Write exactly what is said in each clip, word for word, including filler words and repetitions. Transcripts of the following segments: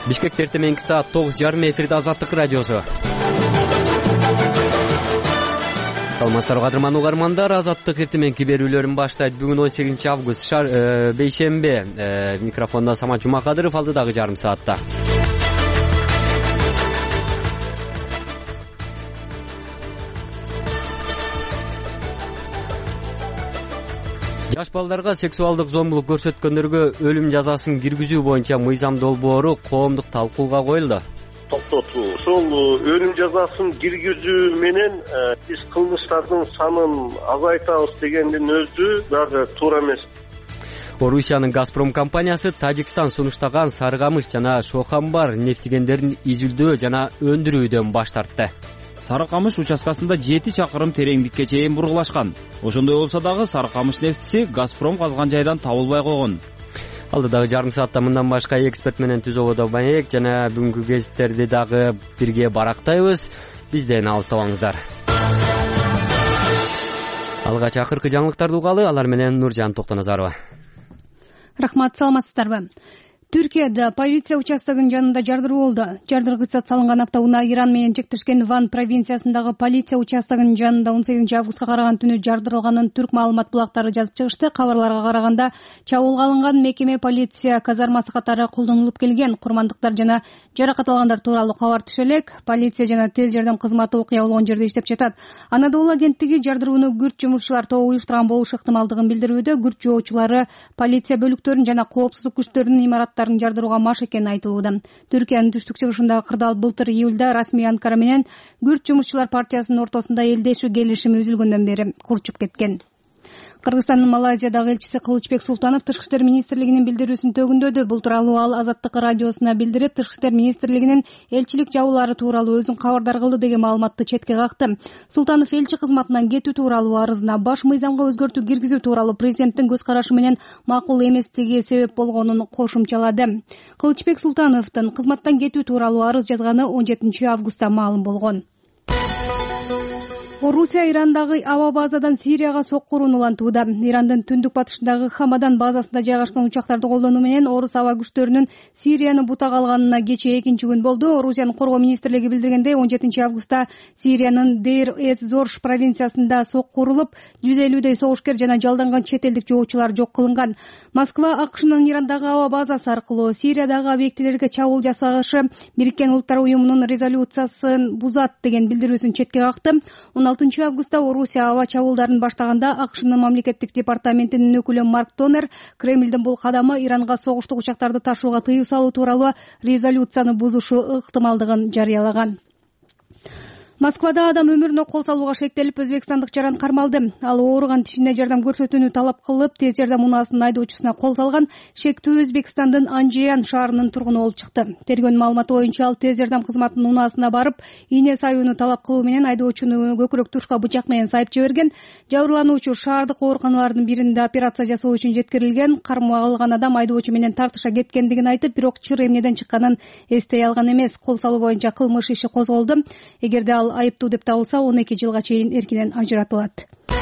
Бишкекте эртең саат тогуз жарым эфирде Азаттык радиосу. Саламатсыздарбы кадырман угармандар, Азаттык эртең берүүлөрүн баштайт. Бүгүн он сегизинчи август бейшембе. Микрофонда Самат Жумакадыров, алдыдагы жарым саатта. Жаш балдарга сексуалдык зомбулук көрсөткөндөргө өлүм жазасын киргизүү боюнча мыйзам долбоору коомдук талкууга коюлду. Токтотуу, ошол өлүм жазасын киргизүү менен биз кылмыштардын санын азайтабыз дегендин өзү дагы туура эмес. Орусиянын Газпром компаниясы Тажикстан сунуштаган Сары Камыш жана Шохамбар нефтегендерин изилдөө жана өндүрүүдөн баш тартты. Сары Камыш участкасында жети чакырым тереңдикке чейин бургулашкан. Ошондой болсо дагы Сары Камыш нефтиси Газпром казган жайдан табылбай койгон. Алдыдагы жарым саатта мындан башка эксперт менен Түзөбодо Маек жана бүгүнкү гезиттерди дагы бирге барактайбыз. Бизден алыстабаңыздар. Алгач акыркы жаңылыктарды угалы, алар менен Нуржан Токтоназарова. Рахмат, саламатсыздарбы? Түркияда полиция участогынын жанында жардыруу болду. Жардыргычта салынган автоунаа Иран менен чектешкен Ван провинциясындагы полиция участогынын жанында он сегизинчи августка караган түнү жардырылганын түрк маалымат булактары жазып чыгышты. Кабарларга караганда чабуулга алынган мекеме полиция казармасы катары колдонулуп келген. Курмандыктар жана жаракат алгандар тууралуу кабар түшө элек. Полиция жана тез жардам кызматы окуя болгон жерде иштеп жатат. Анадолу агенттиги жардырууну күрт жумушчулар тобу уюштурган болушу ыктымалдыгын билдирүүдө. Күрт жоочулары полиция бөлүктөрүн жана коопсуздук күчтөрүнүн имарат жардырууга маш экени айтылууда. Түркиянын түштүк чыгышындагы кырдаал былтыр июлда расмий Анкара менен күрт жумушчулар партиясынын ортосунда элдешүү келишими үзүлгөндөн бери курчуп кеткен. Кыргызстандын Малайзиядагы элчиси Кылычбек Султанов Тышкы иштер министрлигинин билдирүүсүн төгүндөдү. Бул тууралуу ал Азаттык радиосуна билдирип, Тышкы иштер министрлигинин элчилик жабуулары тууралуу өзүн кабардар кылды деген маалыматты четке какты. Султанов элчи кызматынан кетүү тууралуу арызына баш мыйзамга өзгөртүү киргизүү тууралуу президенттин көз карашы менен макул эместиги себеп болгонун кошумчалады. Кылычбек Султановдун кызматтан кетүү тууралуу арыз жазганы он жетинчи августта маалым болгон. Орусия Ирандагы аба базадан Сирияга соккурун улантууда. Ирандын түндүк батышындагы Хамадан базасында жайгашкан учактарды колдонуу менен орус аба күчтөрүнүн Сирияны бутак алганына кечээ экинчи күн болду. Орусиянын коргоо министрлиги билдиргендей, он жетинчи августта Сириянын Дейр-эз-Зорш провинциясында соккурулуп, жүз элүүдөй согушкер жана жалданган чет элдик жоочулар жок кылынган. Москва АКШнын Ирандагы аба базасы аркылуу Сириядагы объектилерге чабуул жасашы Бириккен Улуттар уюмунун резолюциясын бузат деген билдирүүсүн четке какты. он алтынчы августта Орусия аба чабуулдарын баштаганда АКШнын мамлекеттик департаментинин өкүлү Марк Тонер Кремлдин бул кадамы Иранга согуштук учактарды ташууга тыюу салуу тууралуу резолюцияны бузушу ыктымалдыгын жарыялаган. Москвада адам өмүрүнө кол салууга шектелип, өзбекстандык жаран кармалды. Ал ооруган тишине жардам көрсөтүүнү талап кылып, тез жардам унаасынын айдоочусуна кол салган шектүү Өзбекстандын Анжеян шаарынын тургуну болуп чыкты. Тергөөнүн маалыматы боюнча ал тез жардам кызматынын унаасына барып, ийне саюуну талап кылуу менен айдоочуну көкүрөк тушка бычак менен сайып жиберген. Жабырлануучу шаардык ооруканалардын биринде операция жасоо үчүн жеткирилген. Кармоо алган адам айдоочу менен тартыша кеткендигин айтып, бирок чыр эмнеден чыкканын эстей алган эмес. Кол салуу боюнча кылмыш иши козголду. Эгерде ал айыптуу деп табылса, он эки жылга чейин эркинен ажыратылат.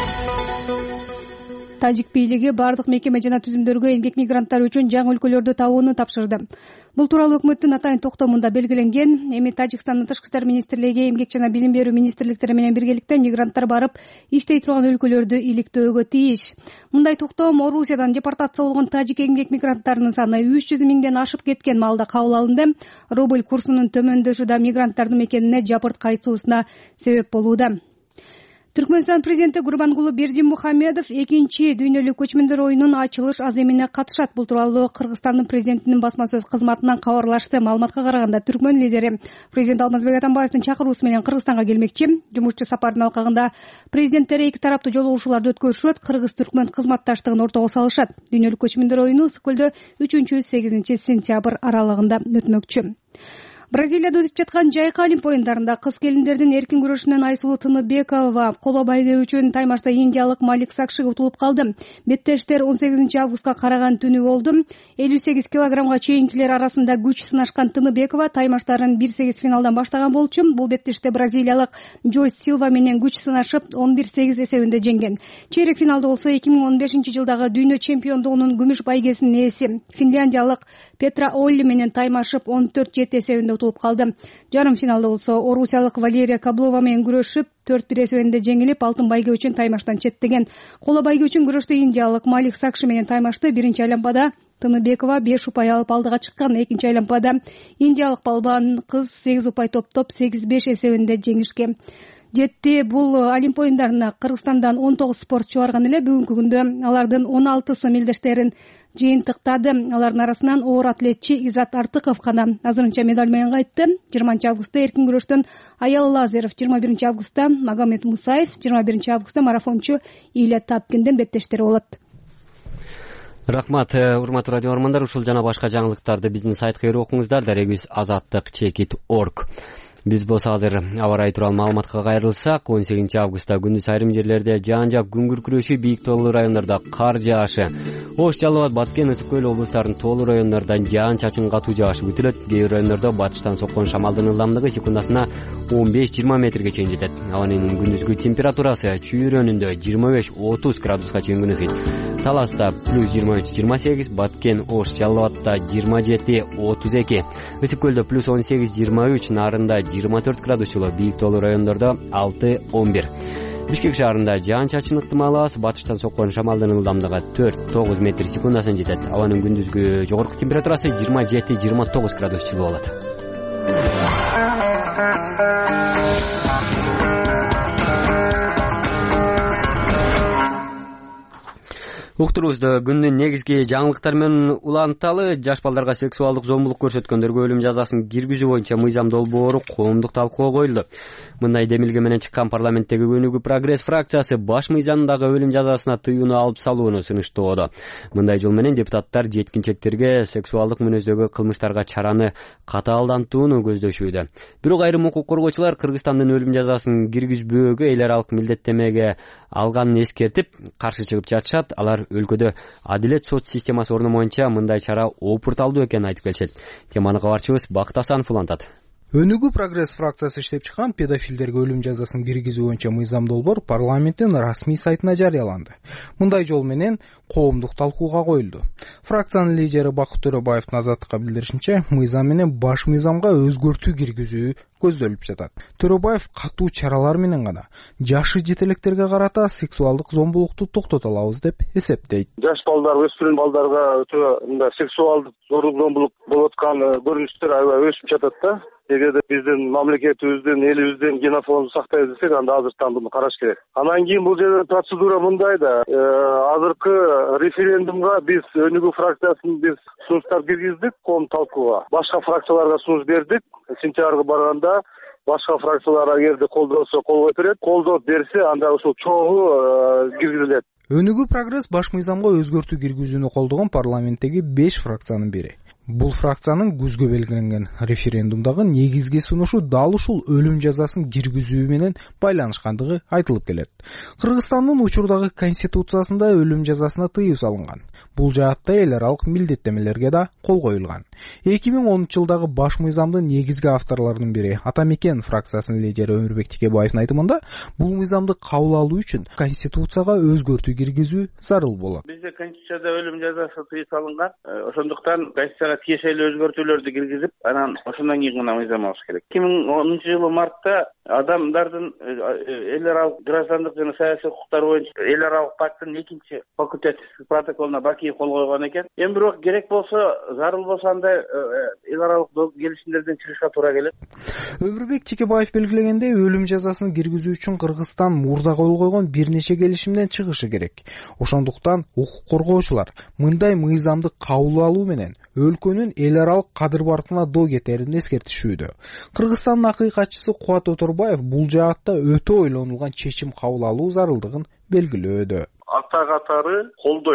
Тажик бийлиги бардык мекеме жана түзүмдөргө эмгек мигранттар үчүн жаңы өлкөлөрдү табууну тапшырды. Бул тууралуу өкмөттүн атайын токтомунда белгиленген. Эми Тажикстандын Тышкы иштер министрлиги эмгек жана билим берүү министрликтери менен биргеликте мигранттар барып иштей турган өлкөлөрдү иликтөөгө тийиш. Мындай токтом Орусиядан депортация болгон тажик эмгек мигранттарынын саны үч жүз миңден ашып кеткен маалда кабыл алынды. Рубль курсунун төмөндөшү да мигранттардын мекенине жапырт кайсуусуна себеп болууда. Түркмөнстан президенти Гурбангулы Бердимухамедов экинчи дүйнөлүк көчмөндөр оюнунун ачылыш аземине катышат. Бул тууралуу Кыргызстандын президентинин басма сөз кызматынан кабарлашты. Маалыматка караганда, Түркмөн лидери президент Алмазбек Атамбаевдин чакыруусу менен Кыргызстанга келмекчи. Жумушчу сапардын алкагында президенттер эки тараптуу жолугушууларды өткөрүшөт, Кыргыз-Түркмөн кызматташтыгын ортого салышат. Дүйнөлүк көчмөндөр оюну Ысык көлдө үчүнчү сегизинчи сентябрь аралыгында өтмөкчү. Бразилияда өтүп жаткан жайкы Олимп оюндарында кыз келиндердин эркин күрөшүнөн Айсулуу Тыныбекова коло байгөө таймашта индиялык Малик Сакшиге утулуп калды. Беттештер он сегизинчи августка караган түнү болду. элүү сегиз килограммга чейинкилер арасында күч сынашкан Тыныбекова таймаштарын бир сегиз финалдан баштаган болчу. Бул беттеште бразилиялык Джойс Силва менен күч сынашып он бир сегиз эсебинде жеңген. Чейрек финалда болсо эки миң он бешинчи жылдагы дүйнө чемпиондугунун күмүш байгесинин ээси финляндиялык Петра Олли менен таймашып он төрт жети эсебинде утулуп калды. Жарым финалда болсо орусиялык Валерия Каблова менен күрөшүп төрт бир эсебинде жеңилип алтын байге үчүн таймаштан четтеген. Коло байге үчүн күрөштө индиялык Малик Сакши менен таймашты. Биринчи айланпада Тыныбекова беш упай алып алдыга чыккан. Экинчи айланпада индиялык балбан кыз сегиз упай топтоп сегиз беш эсебинде жеңишкен. Жетти. Бул Олимп оюндарына Кыргызстандан он тогуз спортчу барган эле. Бүгүнкү күндө алардын он алтысы мелдештерин жыйынтыктады. Алардын арасынан оор атлетчи Изат Артыков гана азырынча медаль менен кайтты. жыйырманчы августта эркин күрөштөн Аял Лазарев, жыйырма биринчи августта Магомед Мусаев, жыйырма биринчи августта марафончу Иля Тапкиндин беттештери болот. Рахмат, урматтуу радио көрөрмандар. Ушул жана башка жаңылыктарды биздин сайтка кирип окуңуздар. Дарегибиз азаттык чекит точка орг. Биз болсо азыр аба ырайы тууралуу маалыматка кайрылсак, он сегизинчи августта күндүз айрым жерлерде жаан жаап күн күркүрөшү, бийик тоолуу райондордо кар жаашы. Ош, Жалал Абад, Баткен, Ысык көл облустарынын тоолуу райондорунда жаан чачын катуу жаашы күтүлөт. Кээ бир райондордо батыштан соккон шамалдын ылдамдыгы секундасына он беш жыйырма метрге чейин жетет. Абанын күндүзгү температурасы чүйрөнүндө жыйырма беш отуз градуска чейин күнөсөйт. Таласта плюс жыйырма үч жыйырма сегиз, Баткен, Ош, Жалал Абадта жыйырма жети отуз эки, Ысык көлдө плюс он сегиз жыйырма үч, Нарында жыйырма төрт градус жылуу, бийик тоолуу райондордо алты он бир. Бишкек шаарында жаан чачын ыктымал аз, батыштан соккон шамалдын ылдамдыгы төрт тогуз метр секундасына жетет. Абанын күндүзгү жогорку температурасы жыйырма жети жыйырма тогуз градус жылуу болот. Уктуруубузду күндүн негизги жаңылыктары менен уланталы. Жаш балдарга сексуалдык зомбулук көрсөткөндөргө өлүм жазасын киргизүү боюнча мыйзам долбоору коомдук талкууга коюлду. Мындай демилге менен чыккан парламенттеги Өнүгүү Прогресс фракциясы баш мыйзамдагы өлүм жазасына тыюуну алып салууну сунуштоодо. Мындай жол менен депутаттар жеткинчектерге сексуалдык мүнөздөгү кылмыштарга чараны катаалдантууну көздөшүүдө. Бирок айрым укук коргоочулар Кыргызстандын өлүм жазасын киргизбөөгө эл аралык милдеттемеге алганын эскертип, каршы чыгып жатышат. Алар өлкөдө адилет сот системасы орномоюнча мындай чара опурталдуу экенин айтып келишет. Теманы кабарчыбыз Бакыт Асанов улантат. Өнүгүү Прогресс фракциясы иштеп чыккан педофилдерге өлүм жазасын киргизүү боюнча мыйзам долбоор парламенттин расмий сайтына жарыяланды. Мындай жол менен коомдук талкууга коюлду. Фракциянын лидери Бакыт Төрөбаевдин Азаттыкка билдиришинче, мыйзам менен баш мыйзамга өзгөртүү киргизүү көздөлүп жатат. Төрөбаев катуу чаралар менен гана жашы жетелектерге карата сексуалдык зомбулукту токтото алабыз деп эсептейт. Жаш балдар, өспүрүм балдарга өтө мындай сексуалдык зорлук зомбулук болуп аткан көрүнүштөр аябай өсүп жатат да. Эгерде биздин мамлекетибиздин, элибиздин генофондун сактайбыз десек, анда азыртан муну караш керек. Анан кийин бул жерде процедура мындай да, азыркы референдумга биз Өнүгүү фракциясын биз сунуштар киргиздик, коом талкууга. Башка фракцияларга сунуш бердик. Сентябрга барганда башка фракциялар эгерде колдонсо колдой берет, колдоп берсе анда ушул чогуу киргизилет. Өнүгүү Прогресс баш мыйзамга өзгөртүү киргизүүнү колдогон парламенттеги беш фракциянын бири. Бул фракциянын күзгө белгиленген референдумдагы негизги сунушу дал ушул өлүм жазасын киргизүү менен байланышкандыгы айтылып келет. Кыргызстандын учурдагы конституциясында өлүм жазасына тыюу салынган. Бул жаатта эл аралык милдеттемелерге да кол коюлган. эки миң онунчу жылдагы баш мыйзамдын негизги авторлорунун бири Атамекен фракциясынын лидери Өмүрбек Тикебаевдин айтымында, бул мыйзамды кабыл алуу үчүн конституцияга өзгөртүү киргизүү зарыл болот. Бизде конституцияда өлүм жазасы тыюу салынган. Ошондуктан конституцияга тиешелүү өзгөртүүлөрдү киргизип, анан ошондон кийин гана мыйзам алыш керек. эки миң онунчу жылы мартта адамдардын эл аралык граждандык жана саясий укуктары боюнча эл аралык пакттын экинчи факультативдик протоколуна Баки кол койгон экен. Эми бирок керек болсо, зарыл болсо андай эл аралык келишимдерден чыгышка туура келет. Өмүрбек Тикебаев белгилегендей, өлүм жазасын киргизүү үчүн Кыргызстан мурда кол койгон бир нече келишимден чыгышы керек. Ошондуктан укук коргоочулар мындай мыйзамды кабыл алуу менен өлкөнүн эл аралык кадыр-баркына доо кетерин эскертишүүдө. Кыргызстандын акыйкатчысы Кубат Оторбаев бул жаатта өтө ойлонулган чечим кабыл алуу зарылдыгын белгилөөдө. Ата катары колдойм.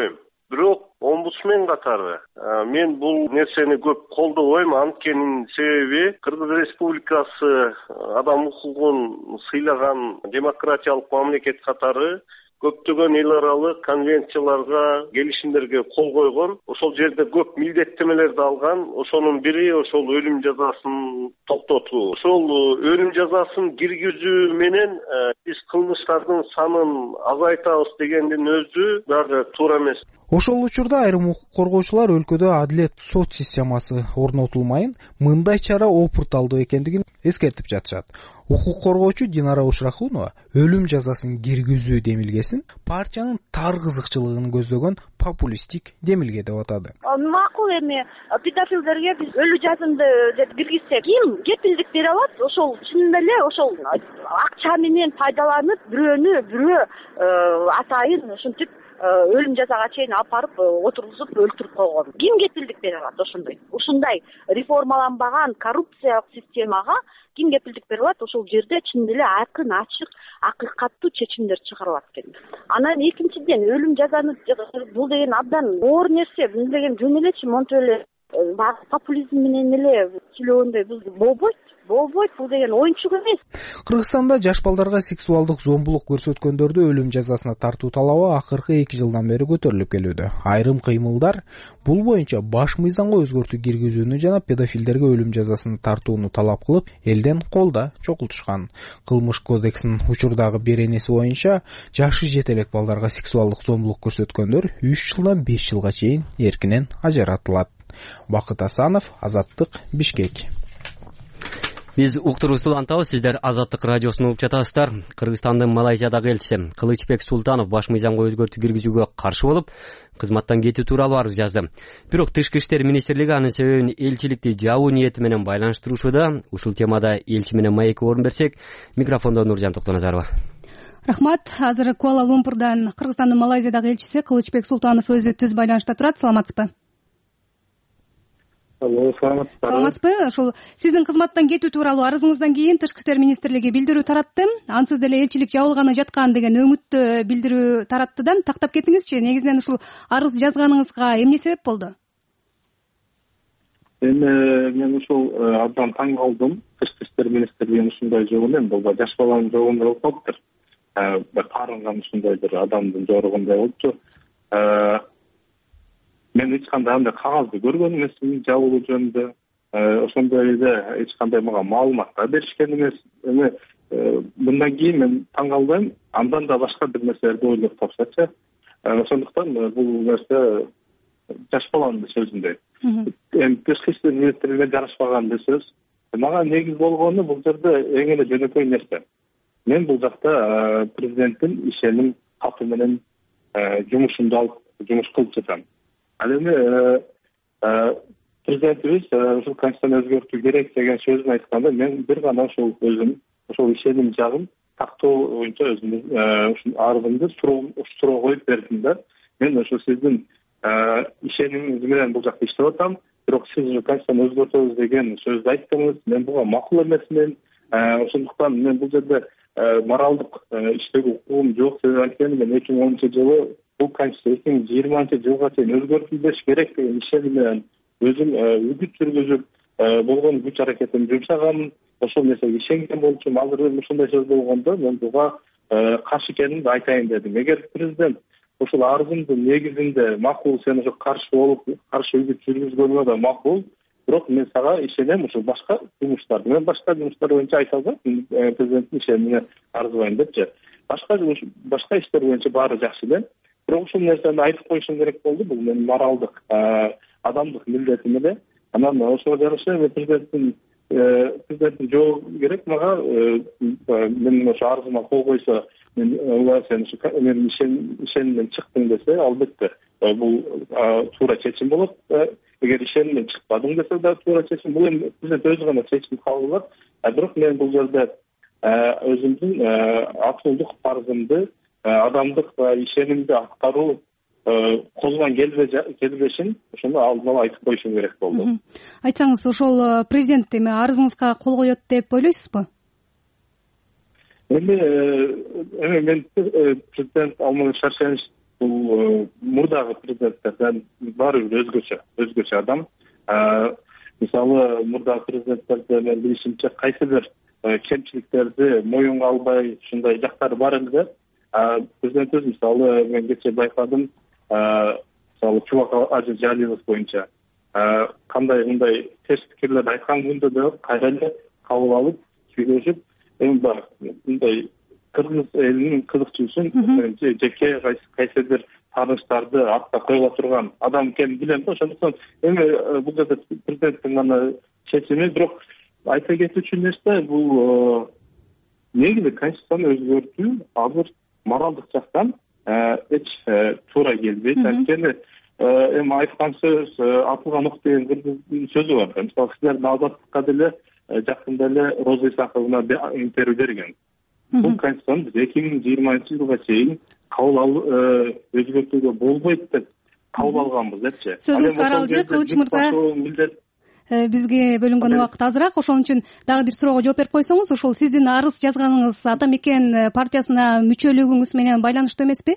бирок омбудсмен катары мен бул нерсени көп колдобойм. Анткенин себеби Кыргыз Республикасы адам укугун сыйлаган демократиялык мамлекет катары көптөгөн эл аралык конвенцияларга, келишимдерге кол койгон. Ошол жерде көп милдеттемелерди алган. Ошонун бири ошол өлүм жазасын токтотуу. Ошол өлүм жазасын киргизүү менен биз кылмыштардын санын азайтабыз дегендин өзү дагы туура эмес. Ошол учурда айрым укук коргоочулар өлкөдө адилет сот системасы орнотулмайын мындай чара опурталдуу экендигин эскертип жатышат. Укук коргоочу Динара Ушрахунова өлүм жазасын киргизүү демилгесин партиянын тар кызыкчылыгын көздөгөн популисттик демилге деп атады. Макул эми педофилдерге биз өлүм жазасынды деп киргизсек, ким кепилдик бере алат? Ошол чын эле ошол акча менен пайдаланып, бирөөнү бирөө атайын ушинтип өлүм жазага чейин алып барып отургузуп өлтүрүп койгон. Ким кепилдик бере алат ошондой? Ушундай реформаланбаган коррупциялык системага ким кепилдик бере алат? Ошол жерде чын эле айкын, ачык, акыйкаттуу чечимдер чыгарылат экен. Анан экинчиден өлүм жазаны бул деген абдан оор нерсе. Бул деген жөн элечи монтип эле популизм менен эле сүйлөгөндөй бул болбойт. Болбойт, бул деген оюнчук эмес. Кыргызстанда жаш балдарга сексуалдык зомбулук көрсөткөндөрдү өлүм жазасына тартуу талабы акыркы эки жылдан бери көтөрүлүп келүүдө. Айрым кыймылдар бул боюнча баш мыйзамга өзгөртүү киргизүүнү жана педофилдерге өлүм жазасын тартууну талап кылып, элден колда чогултушкан. Кылмыш кодексинин учурдагы беренеси боюнча жашы жете элек балдарга сексуалдык зомбулук көрсөткөндөр үч жылдан беш жылга чейин эркинен ажыратылат. Бакыт Асанов, Азаттык, Бишкек. Биз уктурубузду улантабыз, сиздер Азаттык радиосун угуп жатасыздар. Кыргызстандын Малайзиядагы элчиси Кылычбек Султанов баш мыйзамга өзгөртүү киргизүүгө каршы болуп, кызматтан кетүү тууралуу арыз жазды. Бирок Тышкы иштер министрлиги анын себебин элчиликти жабуу ниети менен байланыштырушууда. Ушул темада элчи менен маекке орун берсек, микрофондо Нуржан Токтоназарова. Рахмат. Азыр Куала-Лумпурдан Кыргызстандын Малайзиядагы элчиси Кылычбек Султанов өзү түз байланышта турат. Саламатсызбы? Саламатсызбы? Ошол сиздин кызматтан кетүү тууралуу арызыңыздан кийин Тышкы иштер министрлиги билдирүү таратты. Ансыз деле элчилик жабылганы жаткан деген өңүттө билдирүү таратты да. Тактап кетиңизчи, негизинен ушул арыз жазганыңызга эмне себеп болду? Эми мен ушул абдан таң калдым. Тышкы иштер министрлигинин ушундай жогунан бул жаш баланын жогунда болуп калыптыр. Бир карынган ушундай бир адамдын жоругундай болупту. Мен эч кандай андай кагазды көргөн эмесмин жабылуу жөнүндө. Ошондой эле эч кандай мага маалымат да беришкен эмес. Эми мындан кийин мен таң калдым. Андан да башка бир нерселерди ойлоп тапсачы. Ошондуктан бул нерсе жаш баланын сөзүндөй. Эми Тышкы иштер министрлигине жарашпаган сөз. Мага негиз болгону бул жерде эң эле жөнөкөй нерсе. Мен бул жакта президенттин ишеним каты менен жумушумду алып жумуш кылып жатам. Ал эми президентибиз ушул конституцияны өзгөртүү керек деген сөзүн айтканда мен бир гана ошол өзүм ошол ишеним жагын тактоо боюнча өзүмдүн ушул арызымды суроо коюп бердим да. Мен ошо сиздин ишенимиңиз менен бул жакта иштеп атам. Бирок сиз конституцияны өзгөртөбүз деген сөздү айттыңыз. Мен буга макул эмесмин. Ошондуктан мен бул жерде моралдык иштөөгө укугум жок деп анткени мен эки миң онунчу жылы бул конституция эки миң жыйырманчы жылга чейин өзгөртүлбеш керек деген ишеним менен өзүм үгүт жүргүзүп болгон күч аракетимди жумшаганмын. Ошол нерсеге ишенген болчумун. Азыр эми ушундай сөз болгондо мен буга каршы экенимди айтайын дедим. Эгер президент ушул арызымдын негизинде макул, сен ошо каршы болуп каршы үгүт жүргүзгөнүңө да макул, бирок мен сага ишенем, ушул башка жумуштарды мен башка жумуштар боюнча айта албайм, президенттин ишенимине арызбайм депчи. Башка башка иштер боюнча баары жакшы эле. Бирок ушул нерсени айтып коюшум керек болду. Бул менин моралдык, адамдык милдетим эле. Анан ошого жараша президенттин президенттин жообу керек мага. Мен ошо арызыма кол койсо, мен сен менин ишенимден чыктың десе, албетте бул туура чечим болот. Эгер ишенимден чыкпадың десе да туура чечим. Бул эми президент өзү гана чечим кабыл алат. Бирок мен бул жерде өзүмдүн акылдык парызымды, адамдык ишенимди аткаруу колунан келбешин ошону алдын ала айтып коюшум керек болду. Айтсаңыз, ошол президент эми арызыңызга кол коет деп ойлойсузбу? Эми эми мен президент Алмазбек Шаршенович бул мурдагы президенттерден баары бир өзгөчө өзгөчө адам. Мисалы мурдагы президенттерде мен билишимче кайсы бир кемчиликтерди моюнга албай ушундай жактары бар эле. Президент өзү мисалы мен кечээ байкадым, мисалы Чубак Ажыжалиев боюнча кандай мындай терс пикирлерди айткан күндө да кайра эле кабыл алып сүйлөшүп, эми бар мындай кыргыз элинин кызыкчуусун жеке кайсы бир тааныштарды артка койгула турган адам экенин билем да. Ошондуктан эми бул жерде президенттин гана чечими. Бирок айта кетүүчү нерсе бул негизи конституцияны өзгөртүү азыр моралдык жактан эч туура келбейт. Анткени эми айткан сөз атылган ок деген кыргыздын сөзү бар. Мисалы силердин азаттыкка деле жакында эле Роза Исаковна интервью берген. Бул конституцияны биз эки миң жыйырманчы жылга чейин кабыл алып өзгөртүүгө болбойт деп кабыл алганбыз депчи. Сөзүңүз каралжы, Кылыч мырза. Бизге бөлүнгөн убакыт азыраак, ошон үчүн дагы бир суроого жооп берип койсоңуз, ушул сиздин арыз жазганыңыз Ата Мекен партиясына мүчөлүгүңүз менен байланыштуу эмеспи?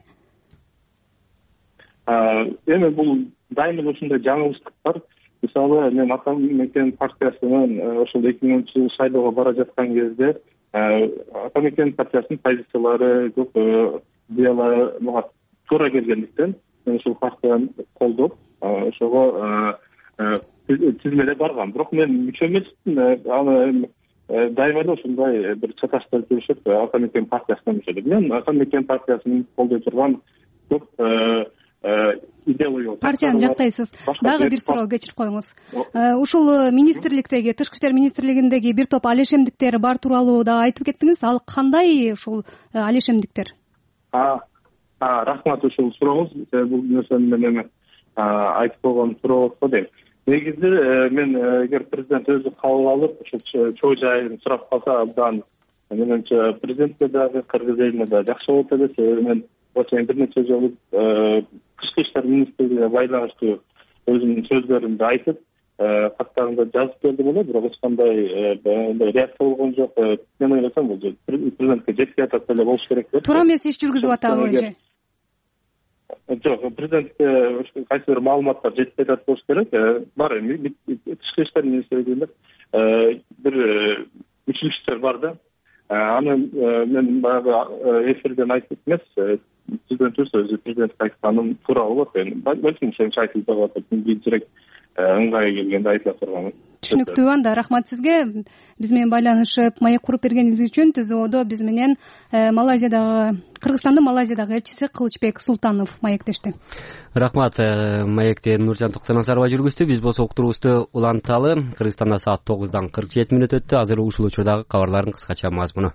Эми бул дайыма ушундай жаңылыштык бар. Мисалы мен Ата Мекен партиясынын ошол эки миң онунчу жылы шайлоого бара жаткан кезде Ата Мекен партиясынын позициялары көп идеялары мага туура келгендиктен мен ушул партияны колдоп, ошого тизмеде баргам. Бирок мен мүчө эмесмин. Аны дайыма эле ушундай бир чаташтар жүрүшүп Ата Мекен партиясына мүчөлүк. Мен Ата Мекен партиясын колдой турган көп идеология партияны жактайсыз. Дагы бир суроо кечирип коюңуз. Ушул министрликтеги, Тышкы иштер министрлигиндеги бир топ алешемдиктер бар тууралуу да айтып кеттиңиз. Ал кандай ушул алешемдиктер? Рахмат ушул сурооңуз. Бул нерсени мен эми айтып койгон суроо болсо дейм. Негизи мен эгер президент өзү кабыл алып ушул чоо жайын сурап калса, абдан менимче президентке дагы кыргыз элине да жакшы болот эле. Себеби мен ошо бир нече жолу Тышкы иштер министрлигине байланыштуу өзүмдүн сөздөрүмдү айтып, каттарымды жазып бердим эле, бирок эч кандай реакция болгон жок. Мен ойлосом бул президентке жетпей атат эле болуш керек деп. Туура эмес иш жүргүзүп атабы же? Жок, президентке кайсы бир маалыматтар жетпей атат болуш керек. Бар эми Тышкы иштер министрлигинде бир мүчөлүктөр бар да. Аны мен баягы эфирден айтып эмес, президент өзү президентке айтканым туура болот. Балким ошончо айтылып атат. Кийинчерээк ыңгайы келгенде айтыла турган. Түшүнүктүү. Анда рахмат сизге. Биз менен байланышып, маек куруп бергениңиз үчүн. Түзүүдө биз менен Малайзиядагы, Кыргызстандын Малайзиядагы элчиси Кылычбек Султанов маектешти. Рахмат. Маекти Нуржан Токтоназарова жүргүздү. Биз болсо уктуруубузду уланталы. Кыргызстанда саат тогуздан кырк жети мүнөт өттү. Азыр ушул учурдагы кабарлардын кыскача мазмуну.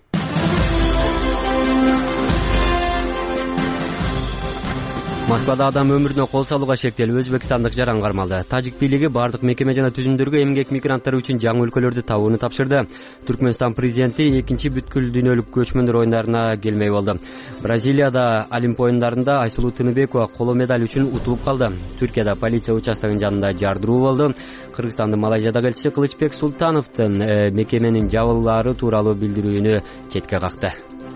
Москвада адам өмүрүнө кол салууга шектелип, өзбекстандык жаран кармалды. Тажик бийлиги бардык мекеме жана түзүмдөргө эмгек мигранттары үчүн жаңы өлкөлөрдү табууну тапшырды. Түркмөнстан президенти экинчи бүткүл дүйнөлүк көчмөндөр оюндарына келмей болду. Бразилияда Олимп оюндарында Айсулуу Тыныбекова коло медаль үчүн утулуп калды. Түркияда полиция участогунун жанында жардыруу болду. Кыргызстандын Малайзиядагы элчиси Кылычбек Султановдун мекеменин жабылаары тууралуу билдирүүнү четке какты.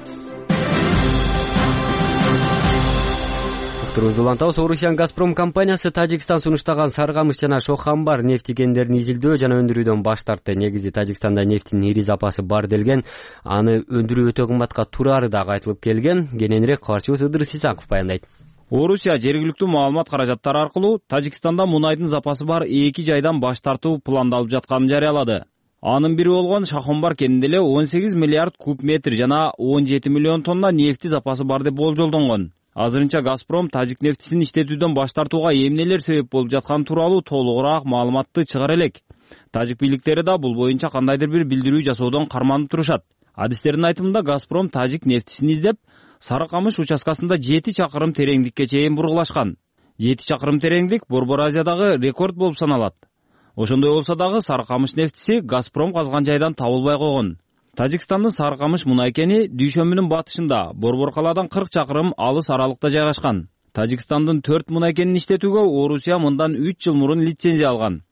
Орусиянын Газпром компаниясы Тажикстан сунуштаган Саргамыш жана Шохамбар нефти кендерин изилдөө жана өндүрүүдөн баш тартты. Негизи Тажикстанда нефтин ири запасы бар делген, аны өндүрүү өтө кымбатка турары дагы айтылып келген. Кененирээк кабарчыбыз Ыдырыс Исаков баяндайт. Орусия жергиликтүү маалымат каражаттары аркылуу Тажикстанда мунайдын запасы бар эки жайдан баш тартуу пландалып жатканын жарыялады. Анын бири болгон Шохамбар кенинде эле он сегиз миллиард куб метр жана он жети миллион тонна нефти запасы бар деп болжолдонгон. Азырынча Газпром Тажик нефтисин иштетүүдөн баш тартууга эмнелер себеп болуп жатканы тууралуу толугураак маалыматты чыгара элек. Тажик бийликтери да бул боюнча кандайдыр бир билдирүү жасоодон карманып турушат. Адистердин айтымында Газпром Тажик нефтисин издеп, Сарыкамыш участкасында жети чакырым тереңдикке чейин бургулашкан. жети чакырым тереңдик Борбор Азиядагы рекорд болуп саналат. Ошондой болсо дагы Сарыкамыш нефтиси Газпром казган жайдан табылбай койгон. Тажикстандын Сарыкамыш мунай кени дүйшөмбүнүн батышында, Борбор калаадан кырк чакырым алыс аралыкта жайгашкан. Тажикстандын төрт мунай кенин иштетүүгө Орусия мындан үч жыл мурун лицензия алган.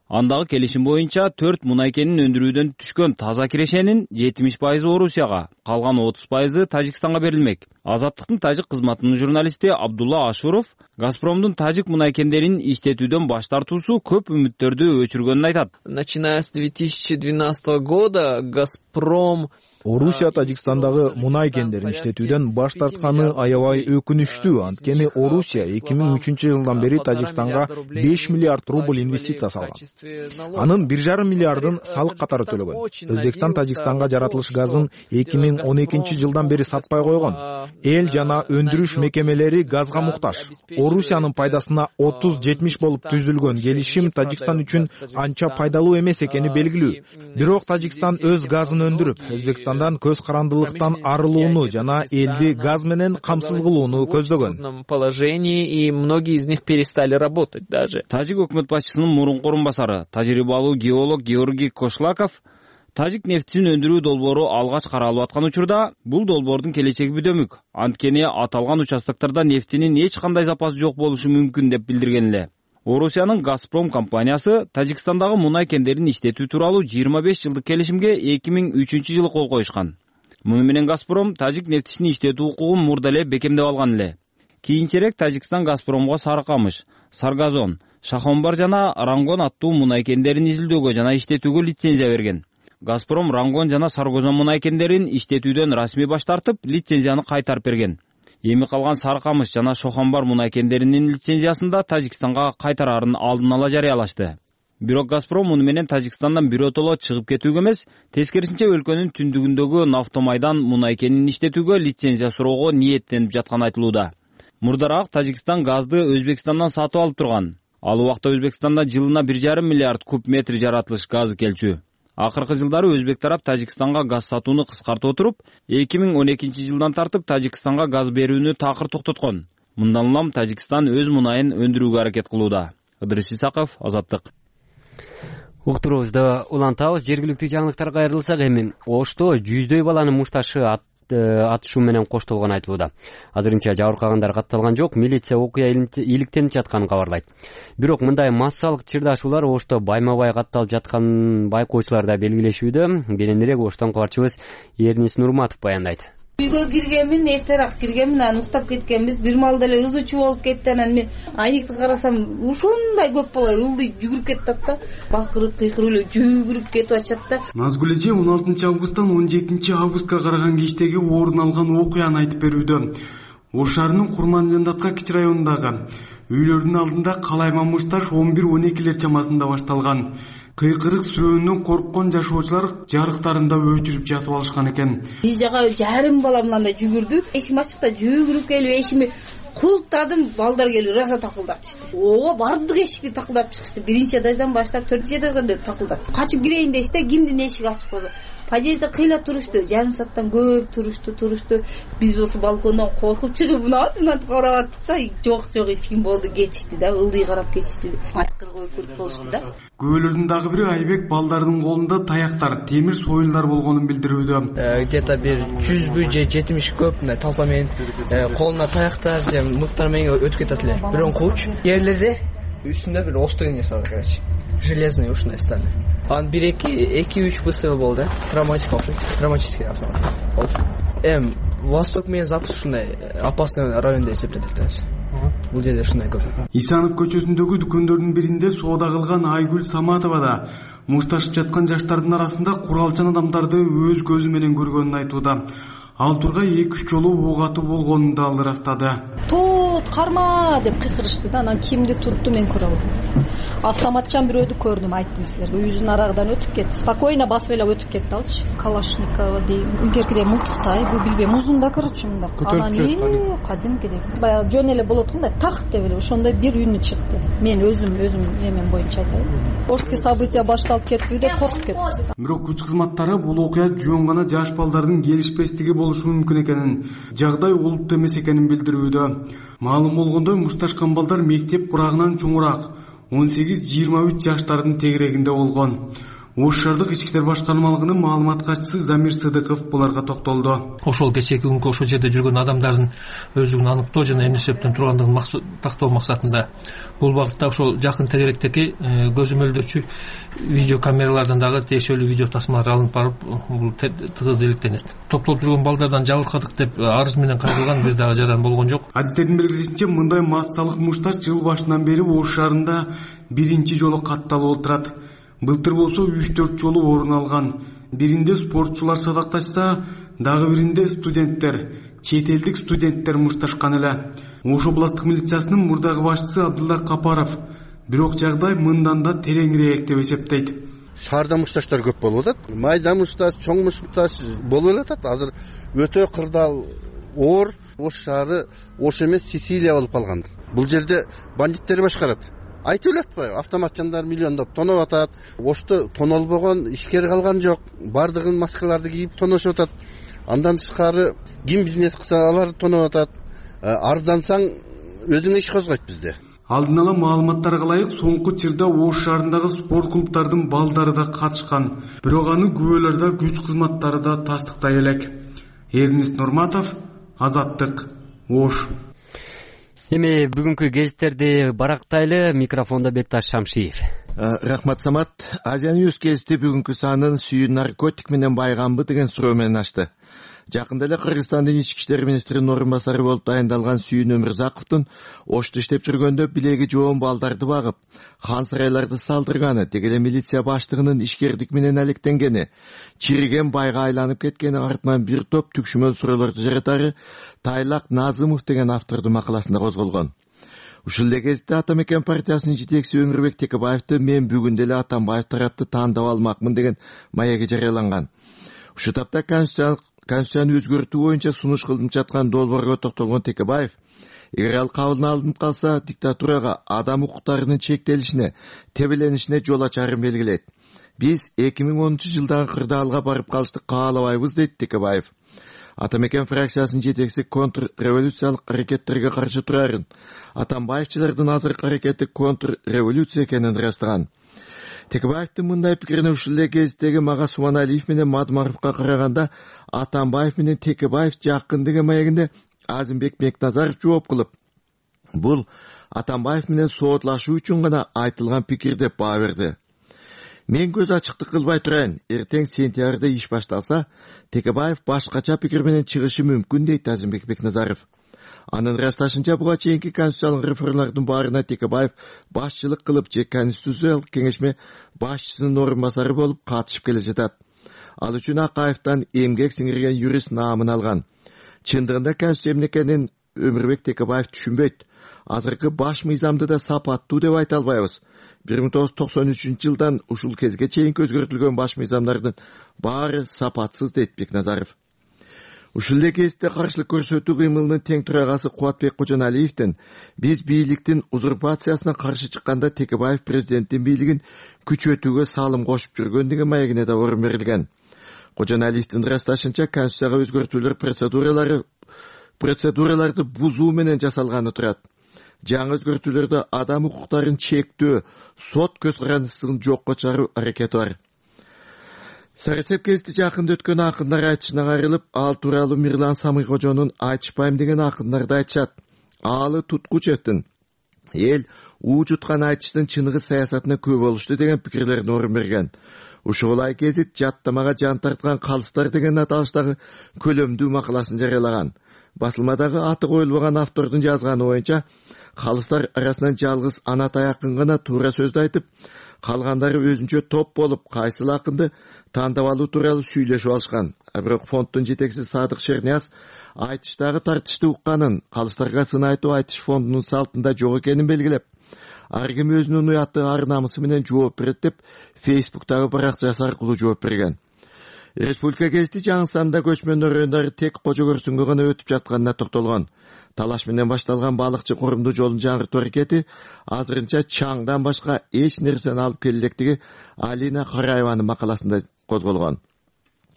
Андагы келишим боюнча төрт мунай кенин өндүрүүдөн түшкөн таза кирешенин жетимиш пайызы Орусияга, калган отуз пайызы Тажикстанга берилмек. Азаттыктын тажик кызматынын журналисти Абдулла Ашуров Газпромдун тажик мунай кендерин иштетүүдөн баш тартуусу көп үмүттөрдү өчүргөнүн айтат. Начиная с две тысячи двенадцатого года Газпром Орусия Тажикстандагы мунай кендерин иштетүүдөн баш тартканы аябай өкүнүчтүү. Анткени Орусия эки миң үчүнчү жылдан бери Тажикстанга беш миллиард рубль инвестиция салган. Анын бир жарым миллиардын салык катары төлөгөн. Өзбекстан Тажикстанга жаратылыш газын эки миң он экинчи жылдан бери сатпай койгон. Эл жана өндүрүш мекемелери газга муктаж. Орусиянын пайдасына отуз жетимиш болуп түзүлгөн келишим Тажикстан үчүн анча пайдалуу эмес экени белгилүү. Бирок Тажикстан өз газын өндүрүп, Өзбекстан көз карандылыктан арылууну жана элди газ менен камсыз кылууну көздөгөн. Положении и многие из них перестали работать даже. Тажик өкмөт башчысынын мурунку орун басары, тажрыйбалуу геолог Георгий Кошлаков тажик нефтин өндүрүү долбоору алгач каралып аткан учурда бул долбоордун келечеги бүдөмүк. Анткени аталган участоктарда нефтинин эч кандай запасы жок болушу мүмкүн деп билдирген эле. Орусиянын Газпром компаниясы Тажикстандагы мунай кендерин иштетүү тууралуу жыйырма беш жылдык келишимге эки миң үчүнчү жылы кол коюшкан. Муну менен Газпром тажик нефтисин иштетүү укугун мурда эле бекемдеп алган эле. Кийинчерээк Тажикстан Газпромго Сарыкамыш, Саргазон, Шахомбар жана Рангон аттуу мунай кендерин изилдөөгө жана иштетүүгө лицензия берген. Газпром Рангон жана Саргазон мунай кендерин иштетүүдөн расмий баш тартып, лицензияны кайтарып берген. Эми калган Сарыкамыш жана Шохомбар мунай кендеринин лицензиясында Тажикстанга кайтарарын алдын ала жарыялашты. Бирок Газпром муну менен Тажикстандан биротоло чыгып кетүүгө эмес, тескерисинче өлкөнүн түндүгүндөгү Нафтомайдан мунай кенин иштетүүгө лицензия суроого ниеттенип жатканы айтылууда. Мурдараак Тажикстан газды Өзбекстандан сатып алып турган. Ал убакта Өзбекстанда жылына бир жарым миллиард куб метр жаратылыш газы келчү. Акыркы жылдары өзбек тарап Тажикстанга газ сатууну кыскартып отуруп, эки миң он экинчи жылдан тартып Тажикстанга газ берүүнү такыр токтоткон. Мындан улам Тажикстан өз мунайын өндүрүүгө аракет кылууда. Ыдырыс Исаков, Азаттык. Уктуруубузду улантабыз. Жергиликтүү жаңылыктарга кайрылсак, эми Ошто жүздөй баланын мушташы атышуу менен коштолгону айтылууда. Азырынча жабыркагандар катталган жок, милиция окуя иликтенип жатканын кабарлайт. Бирок мындай массалык чырдашуулар Ошто байма-бай катталып жатканын байкоочулар да белгилешүүдө. Кененирээк Оштон кабарчыбыз Эрнис Нурматов баяндайт. Үйгө киргенмин, эртерээк киргенмин, анан уктап кеткенбиз. Бир малда эле ызычуу болуп кетти. Анан мен айникти карасам, ушундай көп бала ылдый жүгүрүп кетти да, бакырып, кыйкырып эле жүгүрүп кетип атышат да. Назгүл эже он алтынчы августтан он жетинчи августка караган кечтеги орун алган окуяны айтып берүүдө. Ош шаарынын Курманжандатка кичи районундагы үйлөрдүн алдында калайма мушташ он бир он экилер чамасында башталган. Кыйкырык сүрөөнүнөн корккон жашоочулар жарыктарында өчүрүп жатып алышкан экен. Биз жага жарым бала мындай жүгүрдү. Эшим ачыкта жүгүрүп келип эшими култадым, балдар келип раза такылдап чыкты. Ого, бардык эшикти такылдап чыкты. Биринчи этаждан баштап төртүнчү этажга такылдап. Качып кирейин дешти, кимдин эшиги ачык болду. Подъездде кыйлап турушту, жарым сааттан көп турушту, турушту. Биз болсо балкондон коркуп чыгып мынантип мынантип карап аттык да, жок жок эч ким болду, кетишти да, ылдый карап кетишти. Айткыр коюп көрүп болушту да. Күбөлөрдүн дагы бири Айбек балдардын колунда таяктар, темир сойулдар болгонун билдирүүдө. Где-то бир жүзбү же жетимиш көп мындай толпа менен колуна таяктар же мыктар менен өтүп кетет эле. Бирок кууч жерлерде үстүндө бир островный жасалган, короче. Железный ушундай станы. Анан бир эки эки үч выстрел болду, травматика окшойт, травматический болду. Эм Восток менен Запад ушундай опасный районда эсептелет да. Бул жерде ушундай көп. Исанов көчөсүндөгү дүкөндөрдүн биринде соода кылган Айгүл Саматова да мушташып жаткан жаштардын арасында куралчан адамдарды өз көзү менен көргөнүн айтууда. Ал тургай эки үч жолу ок атуу болгонун да ал ырастады. Тут, карма деп кыйкырышты да, анан кимди тутту мен көрө албадым. Автоматчан бирөөдү көрдүм, айттым силерге. Үйүнүн арагынан өтүп кетти. Спокойно басып эле өтүп кетти алчы. Калашникова дейм. Илгеркидей мылтыктай, бул билбейм, узунда короче мындай. Анан кадимкидей. Баягы жөн эле болот мындай, так деп эле ошондой бир үнү чыкты. Мен өзүм өзүм эмен боюнча айтайын. Ошки события башталып кетти деп коркуп кеттим. Бирок күч кызматтары бул окуя жөн гана жаш балдардын келишпестиги болушу мүмкүн экенин, жагдай олуттуу эмес экенин билдирүүдө. Маалым болгондой, мушташкан балдар мектеп курагынан чоңураак он сегиз жыйырма үч жаштардын тегерегинде болгон. Ош шаардык ички иштер башкармалыгынын маалымат катчысы Замир Сыдыков буларга токтолду. Ошол кечээки күнгү ошол жерде жүргөн адамдардын өздүгүн аныктоо жана эмне себептен тургандыгын тактоо максатында бул багытта ошол жакын тегеректеги көзөмөлдөөчү видео камералардан дагы тиешелүү видео тасмалар алынып барып бул тыгыз иликтенет. Топтолуп жүргөн балдардан жабыркадык деп арыз менен кайрылган бир дагы жадан болгон жок. Адистердин белгилешинче, мындай массалык мушташ жыл башынан бери Ош шаарында биринчи жолу катталып отурат. Былтыр болсо үч төрт жолу орун алган. Биринде спортчулар сабакташса, дагы биринде студенттер, чет элдик студенттер мушташкан эле. Ош областтык милициясынын мурдагы башчысы Абдулла Капаров бирок жагдай мындан да тереңирээк деп эсептейт. Шаарда мушташтар көп болуп атат. Майда мушташ, чоң мушташ болуп атат. Азыр өтө кырдаал оор. Ош шаары Ош эмес Сицилия болуп калган. Бул жерде бандиттер башкарат. Айтып эле атпайбы, автоматчандар миллиондоп тоноп атат. Ошто тонолбогон ишкер калган жок. Бардыгын маскаларды кийип тоношуп атат. Андан тышкары ким бизнес кылса алар тоноп атат. Арздансаң өзүңө иш козгойт бизде. Алдын ала маалыматтарга ылайык, соңку чырда Ош шаарындагы спорт клубтардын балдары да катышкан. Бирок аны күбөлөр да, күч кызматтары да тастыктай элек. Эрнест Нурматов, Азаттык, Ош. Эми бүгүнкү гезиттерди барактайлы, микрофондо Бекташ Шамшиев. Рахмат Самат. Азия Ньюс гезити бүгүнкү санын сүйүү наркотик менен байганбы деген суроо менен ачты. Жакында эле Кыргызстандын ички иштер министринин орун басары болуп дайындалган Сүйүн Өмүрзаковдун Ошто иштеп жүргөндө билеги жоон балдарды багып, хан сарайларды салдырганы, деги эле милиция баштыгынын ишкердик менен алектенгени, чириген байга айланып кеткени артынан бир топ түкшүмөл суроолорду жаратары Тайлак Назымов деген автордун макаласында козголгон. Ушул эле кезде Атамекен партиясынын жетекчиси Өмүрбек Текебаевди мен бүгүн деле Атамбаев тарапты тандап алмакмын деген маяги жарыяланган. Ушул тапта Конституцияны өзгөртүү боюнча сунуш кылынып жаткан долбоорго токтолгон Текебаев, эгер ал кабыл алынып калса, диктатурага, адам укуктарынын чектелишине, тебеленишине жол ачарын белгилейт. Биз эки миң онунчу жылдагы кырдаалга барып калышты каалабайбыз, дейт Текебаев. Атамекен фракциясынын жетекчиси контрреволюциялык аракеттерге каршы турарын, Атамбаевчылардын азыркы аракети контрреволюция экенин ырастаган. Текебаевдин мындай пикирине ушул эле кездеги Мага Субаналиев менен Мадмаровго караганда Атамбаев менен Текебаев жакын деген маегинде Азимбек Мекназаров жооп кылып, бул Атамбаев менен соодлашуу үчүн гана айтылган пикир деп баа берди. Мен көз ачыктык кылбай турайын, эртең сентябрда иш башталса, Текебаев башкача пикир менен чыгышы мүмкүн, дейт Азимбек Мекназаров. Анын ырасташынча буга чейинки конституциялык реформалардын баарына Текебаев башчылык кылып же конституциялык кеңешме башчысынын орун басары болуп катышып келе жатат. Ал үчүн Акаевден эмгек сиңирген юрист наамын алган. Чындыгында конституция эмне экенин Өмүрбек Текебаев түшүнбөйт. Азыркы баш мыйзамды да сапаттуу деп айта албайбыз. бир миң тогуз жүз токсон үчүнчү жылдан ушул кезге чейин өзгөртүлгөн баш мыйзамдардын баары сапатсыз, дейт Бекназаров. Ушул эле кезде каршылык көрсөтүү кыймылынын тең төрагасы Кубатбек Кожоналиевден биз бийликтин узурпациясына каршы чыкканда Текебаев президенттин бийлигин күчөтүүгө салым кошуп жүргөн деген маегине да орун берилген. Кожоналиевдин ырасташынча конституцияга өзгөртүүлөр процедуралары процедураларды бузуу менен жасалганы турат. Жаңы өзгөртүүлөрдө адам укуктарын чектөө, сот көз карандысын жокко чыгаруу аракети бар. Сарасеп кезди жакында өткөн акындар айтышына кайрылып, ал тууралуу Мирлан Самыйкожонун айтышпайм деген акындарды айтышат. Алы туткучевдин эл уу жуткан айтыштын чыныгы саясатына күбө болушту деген пикирлерин орун берген. Ушул гезит жаттамага жан тарткан калыстар деген аталыштагы көлөмдүү макаласын жарыялаган. Басылмадагы аты коюлбаган автордун жазганы боюнча, калыстар арасынан жалгыз Анатай акын гана туура сөздү айтып, калгандары өзүнчө топ болуп, кайсыл акынды тандап алуу тууралуу сүйлөшүп алышкан. Бирок фонддун жетекчиси Садык Шернияз айтыштагы тартышты укканын, калыстарга сын айтуу айтыш фондунун салтында жок экенин белгилеп, ар ким өзүнүн уятты ар намысы менен жооп берет деп Фейсбуктагы баракчасы аркылуу жооп берген. Республика гезити жаңы санда көчмөн райондары тек Кожо Көрсүнгө гана өтүп жатканына токтолгон. Талаш менен башталган балыкчы корумдуу жолдун жаңыртуу аракети азырынча чаңдан башка эч нерсени алып келе электиги Алина Караеванын макаласында козголгон.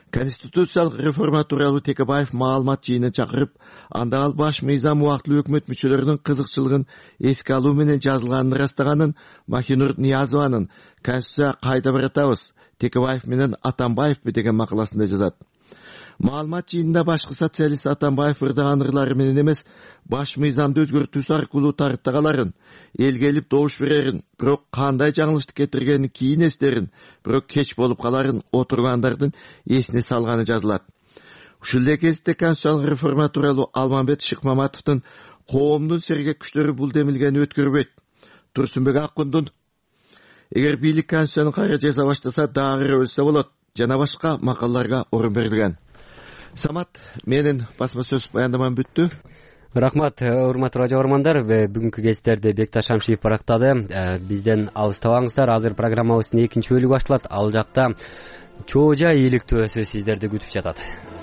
Конституциялык реформа тууралуу Текебаев маалымат жыйынын чакырып, анда ал баш мыйзам убактылуу өкмөт мүчөлөрүнүн кызыкчылыгын эске алуу менен жазылганын ырастаганын, Махинур Ниязованын Конституция кайда баратабыз, Текебаев менен Атамбаевпи деген макаласында жазат. Маалымат жыйынында башкы социалист Атамбаев ырдаган ырлары менен эмес, баш мыйзамды өзгөртүүсү аркылуу тарыптагаларын, элге келип добуш берерин, бирок кандай жаңылыштык кетиргенин кийин эстерин, бирок кеч болуп каларын отургандардын эсине салганы жазылат. Ушул эле кезде конституциялык реформа тууралуу Алмамбет Шыкмаматовдун коомдун сергек күчтөрү бул демилгени өткөрбөйт. Турсунбек Акундун эгер бийлик конституцияны кайра жаза баштаса дагы өлсө болот жана башка макалаларга орун берилген. Самат, менин басма сөз баяндамам бүттү. Рахмат, урматтуу радио көрөрмандар, бүгүнкү кездерди Бекташ Шамшиев барактады. Бизден алыстабаңыздар. Азыр программабыздын экинчи бөлүгү башталат. Ал жакта чоожа ийгиликтөөсү сиздерди күтүп жатат.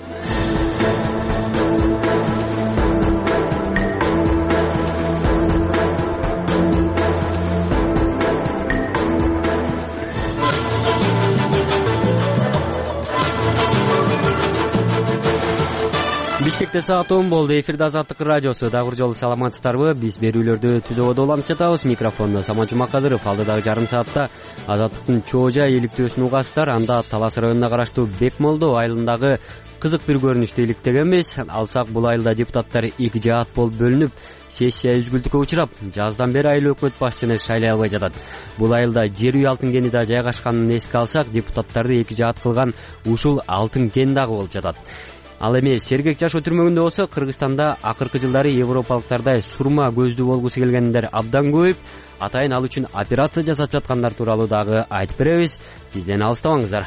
Бишкекте саат он болду. Эфирде Азаттык радиосу. Дагы бир жолу саламатсыздарбы? Биз берүүлөрдү түзөбөдө улантып жатабыз. Микрофондо Самат Жумакадыров. Алдыдагы жарым саатта Азаттыктын чоожа ийгиликтөөсүн угасыздар. Анда Талас районуна караштуу Бекмолдо айылындагы кызык бир көрүнүштү иликтегенбиз. Алсак, бул айылда депутаттар эки жаат болуп бөлүнүп, сессия үзгүлтүккө учурап, жаздан бери айыл өкмөт башчыны шайлай албай жатат. Бул айылда жер үй алтын кени да жайгашканын эске алсак, депутаттарды эки жаат кылган ушул алтын кен дагы болуп жатат. Ал эми сергек жашоо түрмөгүндө болсо, Кыргызстанда акыркы жылдары европалыктардай сурма көздүү болгусу келгендер абдан көбөйүп, атайын ал үчүн операция жасап жаткандар тууралуу дагы айтып беребиз. Бизден алыстабаңыздар.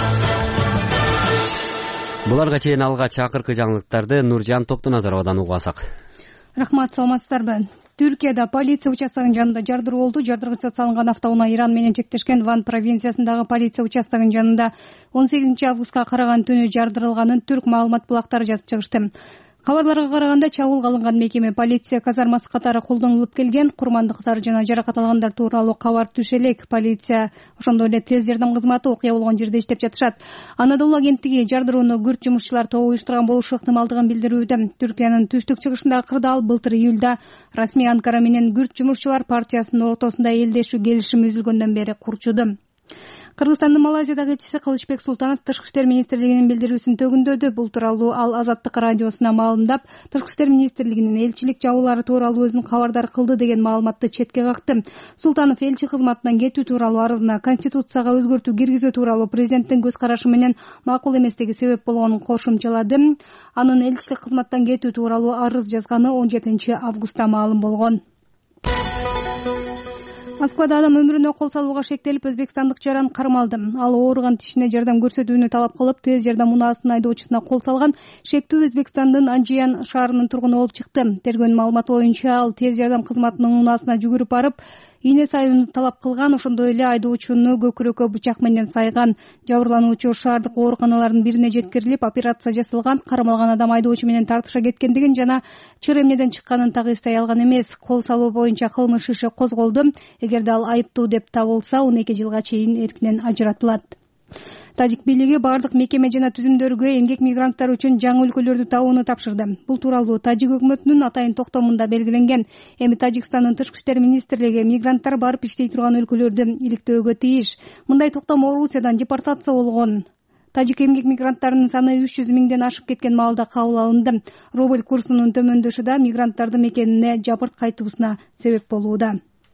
Буларга чейин алгач акыркы жаңылыктарды Нуржан Токтоназаровадан угасак. Рахмат, саламатсыздарбы? Түркияда полиция участогунун жанында жардыруу болду. Жардыргычка салынган автоунаа Иран менен чектешкен Ван провинциясындагы полиция участогунун жанында он сегизинчи августка караган түнү жардырылганын түрк маалымат булактары жазып чыгышты. Кабарларга караганда чабуулга алынган мекеме полиция казармасы катары колдонулуп келген. Курмандыктар жана жаракат алгандар тууралуу кабар түшө элек. Полиция ошондой эле тез жардам кызматы окуя болгон жерде иштеп жатышат. Анадолу агенттиги жардырууну күрт жумушчулар тобу уюштурган болушу ыктымалдыгын билдирүүдө. Түркиянын түштүк чыгышындагы кырдаал былтыр июлда расмий Анкара менен күрт жумушчулар партиясынын ортосунда элдешүү келишим үзүлгөндөн бери курчуду. Кыргызстандын Малайзиядагы элчиси Кылычбек Султанов Тышкы иштер министрлигинин билдирүүсүн төгүндөдү. Бул тууралуу ал Азаттык радиосуна маалымдап, Тышкы иштер министрлигинин элчилик жабуулары тууралуу өзүн кабардар кылды деген маалыматты четке какты. Султанов элчи кызматынан кетүү тууралуу арызына Конституцияга өзгөртүү киргизүү тууралуу президенттин көз карашы менен макул эместиги себеп болгонун кошумчалады. Анын элчилик кызматтан кетүү тууралуу арыз жазганы он жетинчи августта маалым болгон. Москвада адам өмүрүнө кол салууга шектелип, өзбекстандык жаран кармалды. Ал ооруган тишине жардам көрсөтүүнү талап кылып, тез жардам унаасынын айдоочусуна кол салган. Шектүү Өзбекстандын Анжиян шаарынын тургуну болуп чыкты. Тергөөнүн маалыматы боюнча ал тез жардам кызматынын унаасына жүгүрүп барып, ийне сайууну талап кылган, ошондой эле айдоочуну көкүрөккө бычак менен сайган. Жабырлануучу шаардык ооруканалардын бирине жеткирилип, операция жасалган. Кармалган адам айдоочу менен тартыша кеткендигин жана чыр эмнеден чыкканын так эстей алган эмес. Кол салуу боюнча кылмыш иши козголду. Эгерде ал айыптуу деп табылса, он эки жылга чейин эркинен ажыратылат. Тажик бийлиги бардык мекеме жана түзүмдөргө эмгек мигранттар үчүн жаңы өлкөлөрдү табууну тапшырды. Бул тууралуу Тажик өкмөтүнүн атайын токтомунда белгиленген. Эми Тажикстандын Тышкы иштер министрлиги мигранттар барып иштей турган өлкөлөрдү иликтөөгө тийиш. Мындай токтом Орусиядан депортация болгон тажик эмгек мигранттарынын саны үч жүз миңден ашып кеткен маалда кабыл алынды. Рубль курсунун төмөндөшү да мигранттардын мекенине жабырт кайтуусуна себеп болууда.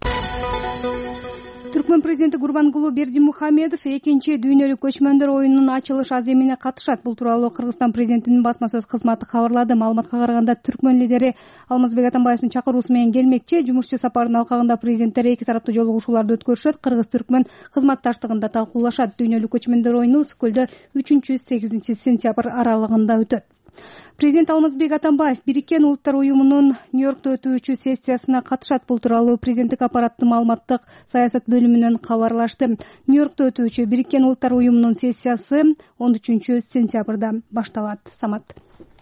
Түркмөн президенти Гурбангулуу Бердимухамедов экинчи дүйнөлүк көчмөндөр оюнунун ачылыш аземине катышат. Бул тууралуу Кыргызстан президентинин басма сөз кызматы кабарлады. Маалыматка караганда Түркмөн лидери Алмазбек Атамбаевдин чакыруусу менен келмекчи. Жумушчу сапарынын алкагында президенттер эки тараптуу жолугушууларды өткөрүшөт. Кыргыз-Түркмөн кызматташтыгын да талкуулашат. Дүйнөлүк көчмөндөр оюну Ысык-Көлдө үчүнчү сегизинчи сентябрь аралыгында өтөт. Президент Алмазбек Атамбаев Бириккен Улуттар уюмунун Нью-Йоркто өтүүчү сессиясына катышат. Бул тууралуу президенттик аппараттын маалыматтык саясат бөлүмүнөн кабарлашты. Нью-Йоркто өтүүчү Бириккен Улуттар уюмунун сессиясы он үчүнчү сентябрда башталат. Самат.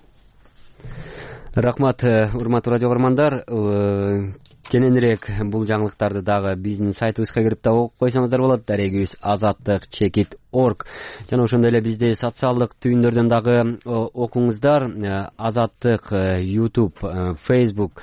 Рахмат, урматтуу радио көрөрмандар. Кененирээк бул жаңылыктарды дагы биздин сайтыбызга кирип таап окуп койсоңуздар болот. Дарегибиз азаттык чекит орг жана ошондой эле бизди социалдык түйүндөрдөн дагы окуңуздар. Азаттык, YouTube, Facebook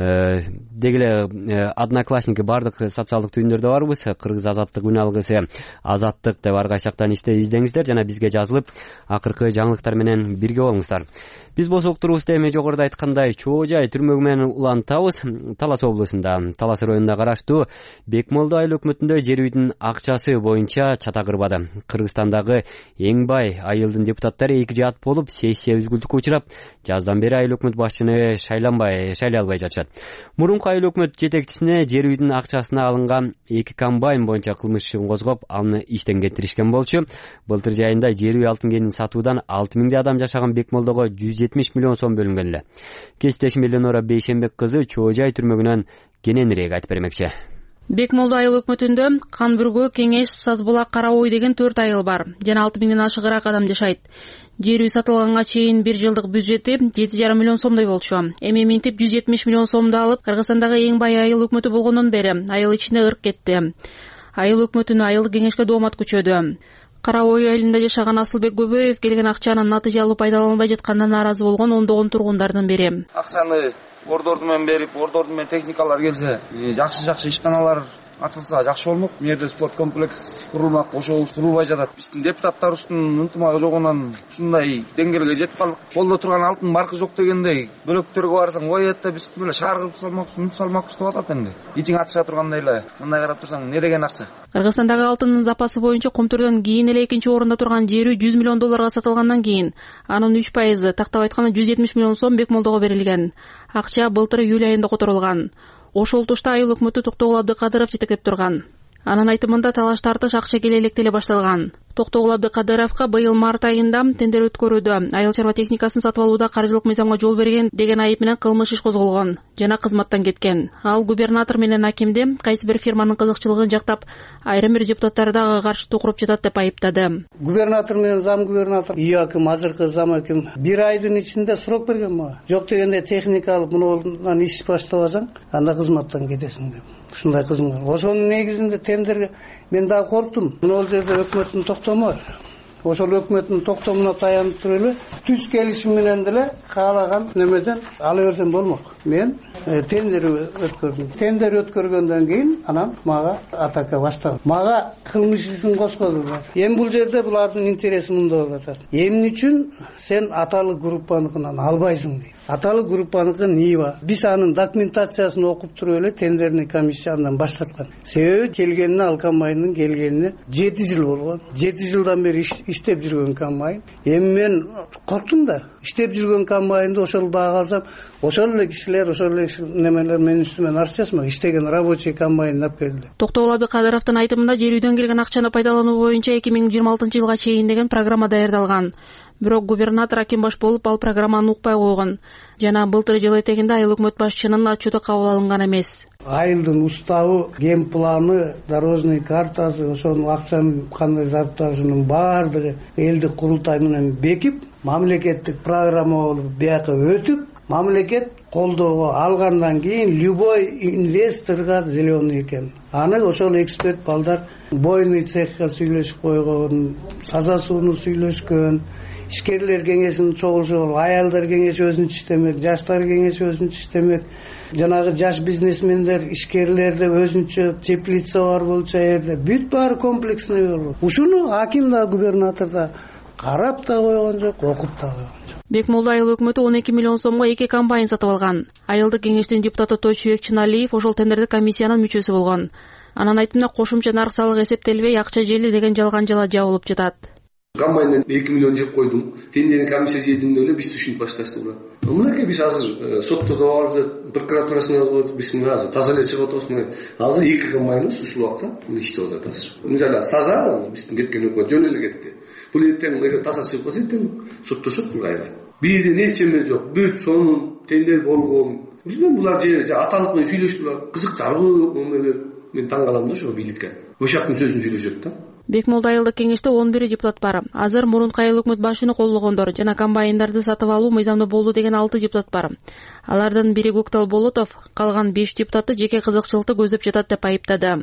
деги эле Одноклассники бардык социалдык түйүндөрдө барбыз. Кыргыз азаттык үн алгысы Азаттык деп ар кайсы жактан издеңиздер жана бизге жазылып акыркы жаңылыктар менен бирге болуңуздар. Биз болсок турубузда эми жогоруда айткандай Чоо Жай түрмөгү менен улантабыз. Талас облусунда, Талас районуна караштуу Бекмолду айыл өкмөтүндө жер үйдүн акчасы боюнча чата кырбады. Кыргызстандагы эң бай айылдын депутаттары эки жаат болуп, сессия үзгүлтүккө учурап, жаздан бери айыл өкмөт башчыны шайланбай, шайлай албай жатышат. Мурунку айыл өкмөт жетекчисине жер үйдүн акчасына алынган эки комбайн боюнча кылмыш ишин козгоп, аны иштен кетиришкен болчу. Былтыр жайында жер үй алтын кенин сатуудан алты миңдей адам жашаган Бекмолдого жүз жетимиш миллион сом бөлүнгөн эле. Кесиптешим Эленора Бейшенбек кызы Чоо Жай түрмөгүнөн кененирээк айтып бермекчи. Бекмолду айыл өкмөтүндө Кан Бүргө, Кеңеш, Сазбулак, Кара Ой деген төрт айыл бар. Жана алты миңден ашыгыраак адам жашайт. Жер үй сатылганга чейин бир жылдык бюджети жети жарым миллион сомдой болчу. Эми минтип жүз жетимиш миллион сомду алып, Кыргызстандагы эң бай айыл өкмөтү болгондон бери айыл ичинде ырк кетти. Айыл өкмөтүнө айылдык кеңешке доомат күчөдү. Кара Ой айылында жашаган Асылбек Көбөев келген акчанын натыйжалуу пайдаланылбай жатканына нааразы болгон ондогон тургундардын бири. Акчаны ордорду менен берип, ордорду менен техникалар келсе, жакшы-жакшы ишканалар ачылса жакшы болмок. Бу жерде спорт комплекс курулмак, ошол курулбай жатат. Биздин депутаттарыбыздын ынтымагы жогунан ушундай деңгээлге жетип калдык. Колдо турган алтын маркы жок дегендей, бөлөктөргө барсаң, ой этте биз эле шаар кылып салмакчы, мынтип салмакчы деп атат энди. Ичиң атыша тургандай эле. Мындай карап турсаң, не деген акча? Кыргызстандагы алтындын запасы боюнча Комтөрдөн кийин эле экинчи орунда турган жер үй жүз миллион долларга сатылгандан кийин анын үч пайызы, тактап айтканда жүз жетимиш миллион сом Бекмолдого берилген. Акча былтыр июль айында которулган. Ошол тушта айыл өкмөтү Токтогул Абдыкадыров жетектеп турган. Анын айтымында талаш тартыш акча келе электе эле башталган. Токтогул Абдыкадыровго быйыл март айында тендер өткөрүүдө айыл чарба техникасын сатып алууда каржылык мыйзамга жол берген деген айып менен кылмыш иш козголгон жана кызматтан кеткен. Ал губернатор менен акимди кайсы бир фирманын кызыкчылыгын жактап, айрым бир депутаттар дагы каршы тукуруп жатат деп айыптады. Губернатор менен зам губернатор, үй аким, азыркы зам аким бир айдын ичинде срок берген мага. Жок дегенде техника алып мындан иш баштабасаң, анда кызматтан кетесиң деп. Ушундай кызым бар. Ошонун негизинде тендерге мен дагы корктум. Бул жерде өкмөттүн токтому бар. Ошол өкмөттүн токтомуна таянып туруп эле түз келишим менен деле каалаган немеден ала берсем болмок. Мен тендер өткөрдүм. Тендер өткөргөндөн кийин анан мага атака башталды. Мага кылмыш ишин кошкодулар. Эми бул жерде булардын интереси мында болуп атат. Эмне үчүн сен аталык группаныкынан албайсың дейт. Аталык группаныкы НИИБа. Биз анын документациясын окуп туруп эле тендерный комиссия андан баштаткан. Себеби келгенине ал комбайндын келгенине жети жыл болгон. жети жылдан бери иштеп жүргөн комбайн. Эми мен корктум да. Иштеп жүргөн комбайнды ошол бага алсам, ошол эле кишилер, ошол эле немелер менин үстүмөн арыз жазмак. Иштеген рабочий комбайн алып келди. Токтогул Абдыкадыровдун айтымында жер үйдөн келген акчаны пайдалануу боюнча эки миң жыйырма алтынчы жылга чейин деген программа даярдалган. Бирок губернатор аким баш болуп ал программаны укпай койгон. Жана былтыр жыл этегинде айыл өкмөт башчынын отчету кабыл алынган эмес. Айылдын уставы, ген планы, дорожный картасы, ошонун акчанын кандай зарплатасынын баардыгы элдик курултай менен бекип, мамлекеттик программа болуп бияка өтүп, мамлекет колдоого алгандан кийин любой инвесторго зеленый экен. Аны ошол эксперт балдар бойный цехка сүйлөшүп койгон, таза сууну сүйлөшкөн. Ишкерлер кеңешинин чогулушу болуп, аялдар кеңеши өзүнчө иштемек, жаштар кеңеши өзүнчө иштемек. Жанагы жаш бизнесмендер, ишкерлерде өзүнчө теплица бар болчу жерде. Бүт баары комплексный болуп. Ушуну аким да, губернатор да карап да койгон жок, окуп да койгон жок. Бекмолду айыл өкмөтү он эки миллион сомго эки комбайн сатып алган. Айылдык кеңештин депутаты Тойчубек Чыналиев ошол тендердик комиссиянын мүчөсү болгон. Анын айтымында кошумча нарк салыгы эсептелбей, акча жели деген жалган жала жабылып жатат. Комбайндан эки миллион жеп койдум. Тендердин комиссия жетинде эле биз түшүнүп башташты була. Мынакей биз азыр сотто да бардык, прокуратурасына барып, биз азыр таза эле чыгып атабыз. Азыр эки комбайныбыз ушул убакта иштеп атат азыр. Мисалы таза биздин кеткен өкмөт жөн эле кетти. Бул эртең эгер таза чыгып калса эртең соттошот бул кайра. Бир нече эмне жок, бүт сонун тендер болгон. Билбейм, булар же аталык менен сүйлөшүп кызыктарбы, мен таң калам да ошо бийликке. Ошактын сөзүн сүйлөшөт да. Бекмолду айылдык кеңеште он бир депутат бар. Азыр мурунку айыл өкмөт башчыны колдогондор жана комбайндарды сатып алуу мыйзамда болду деген алты депутат бар. Алардын бири Гуктал Болотов, калган беш депутатты жеке кызыкчылыкты көздөп жатат деп айыптады.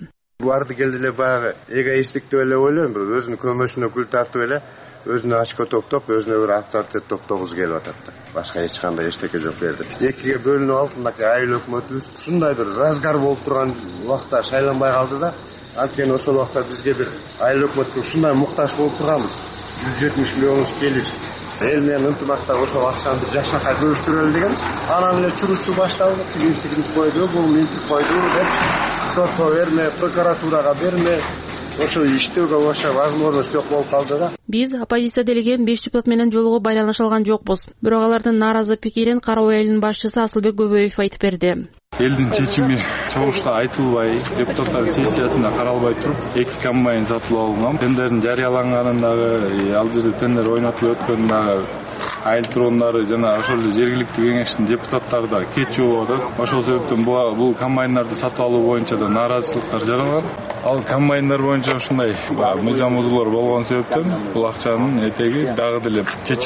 барды келди эле баягы эгоисттик деп эле ойлойм, бир өзүнүн көмөшүнө күл тартып эле өзүнө очко топтоп, өзүнө бір авторитет топтогузу келип атат да. Башка эч кандай эчтеке жок берди. Экиге бөлүнүп алып, мынакей айыл өкмөтүбүз ушундай бир разгар болуп турган убакта шайланбай калды да. Анткени ошол убакта бизге бир айыл өкмөткө ушундай муктаж болуп турганбыз. жүз жетимиш миллионубуз келип, эл менен ынтымакта ошол акчаны бир жакшынакай бөлүштүрөлү дегенбиз. Анан эле чуручу башталды, тигин тигинтип койду, бул минтип койду деп сотко берме, прокуратурага берме, ошо иштөөгө башка возможность жок болуп калды да. Биз оппозиция делеген беш депутат менен жолугуп байланыша алган жокпуз. Бирок алардын нааразы пикирин Карабай айылынын башчысы Асылбек Көбөев айтып берди. Элдин чечими чогушта айтылбай, депутаттар сессиясында каралбай туруп, эки комбайн сатып алынган. Тендердин жарыяланганын дагы, ал жерде тендер ойнотулуп өткөн дагы айыл тургундары жана ошол жергиликтүү кеңештин депутаттары да кетчүп атат. Ошол себептен бул комбайндарды сатып алуу боюнча да нааразычылыктар жаралган. Ал комбайндар боюнча ушундай мыйзам бузуулар болгон себептен бул акчанын этеги дагы деле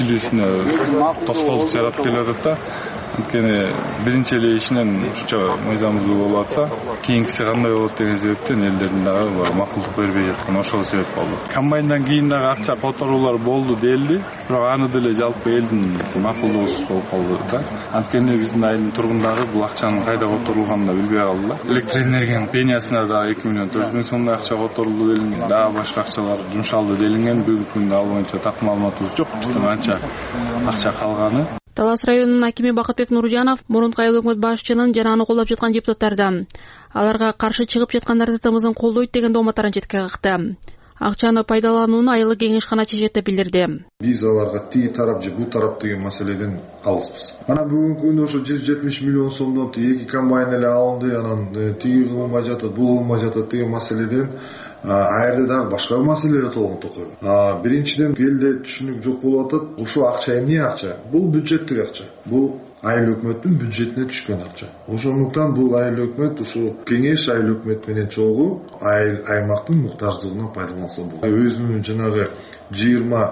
чечилүүсүнө тоскоолдук жаратып келатат да. Анткени биринчи эле ишинен ушунча мыйзам бузуу болуп атса, кийинкиси кандай болот деген себептен элдердин дагы макулдук бербей жаткан ошол себеп болду. Комбайндан кийин дагы акча которуулар болду делди, бирок аны деле жалпы элдин макулдугусуз болуп калды да. Анткени биздин айылдын тургундары бул акчанын кайда которулганын да билбей калды да. Электр энергиянын пениясына да эки миллион төрт жүз миң сомдой акча которулду делинген, дагы башка акчалар жумшалды делинген. Бүгүнкү күндө ал боюнча так маалыматыбыз жок. Биздин канча акча калганы. Талас районунун акими Бакытбек Нуржанов мурунку айыл өкмөт башчынын жана аны колдоп жаткан депутаттардан аларга каршы чыгып жаткандарды тымызын колдойт деген дооматтарын четке какты. Акчаны пайдаланууну айылдык кеңешкана чечет деп билдирди. Биз аларга тиги тарап же бул тарап деген маселеден алыспыз. Анан бүгүнкү күндө ошо жүз жетимиш миллион сомдон эки комбайн эле алынды, анан тиги кылынбай жатат, бул кылынбай жатат деген маселеден айырда дагы башка маселелер толгонтуп койгон. Биринчиден элде түшүнүк жок болуп атат. Ушул акча эмне акча? Бул бюджеттик акча. Бул айыл өкмөттүн бюджетине түшкөн акча. Ошондуктан бул айыл өкмөт ушу кеңеш айыл өкмөт менен чогуу айыл аймактын муктаждыгынан пайдаланса болот. Өзүнүн жанагы жыйырма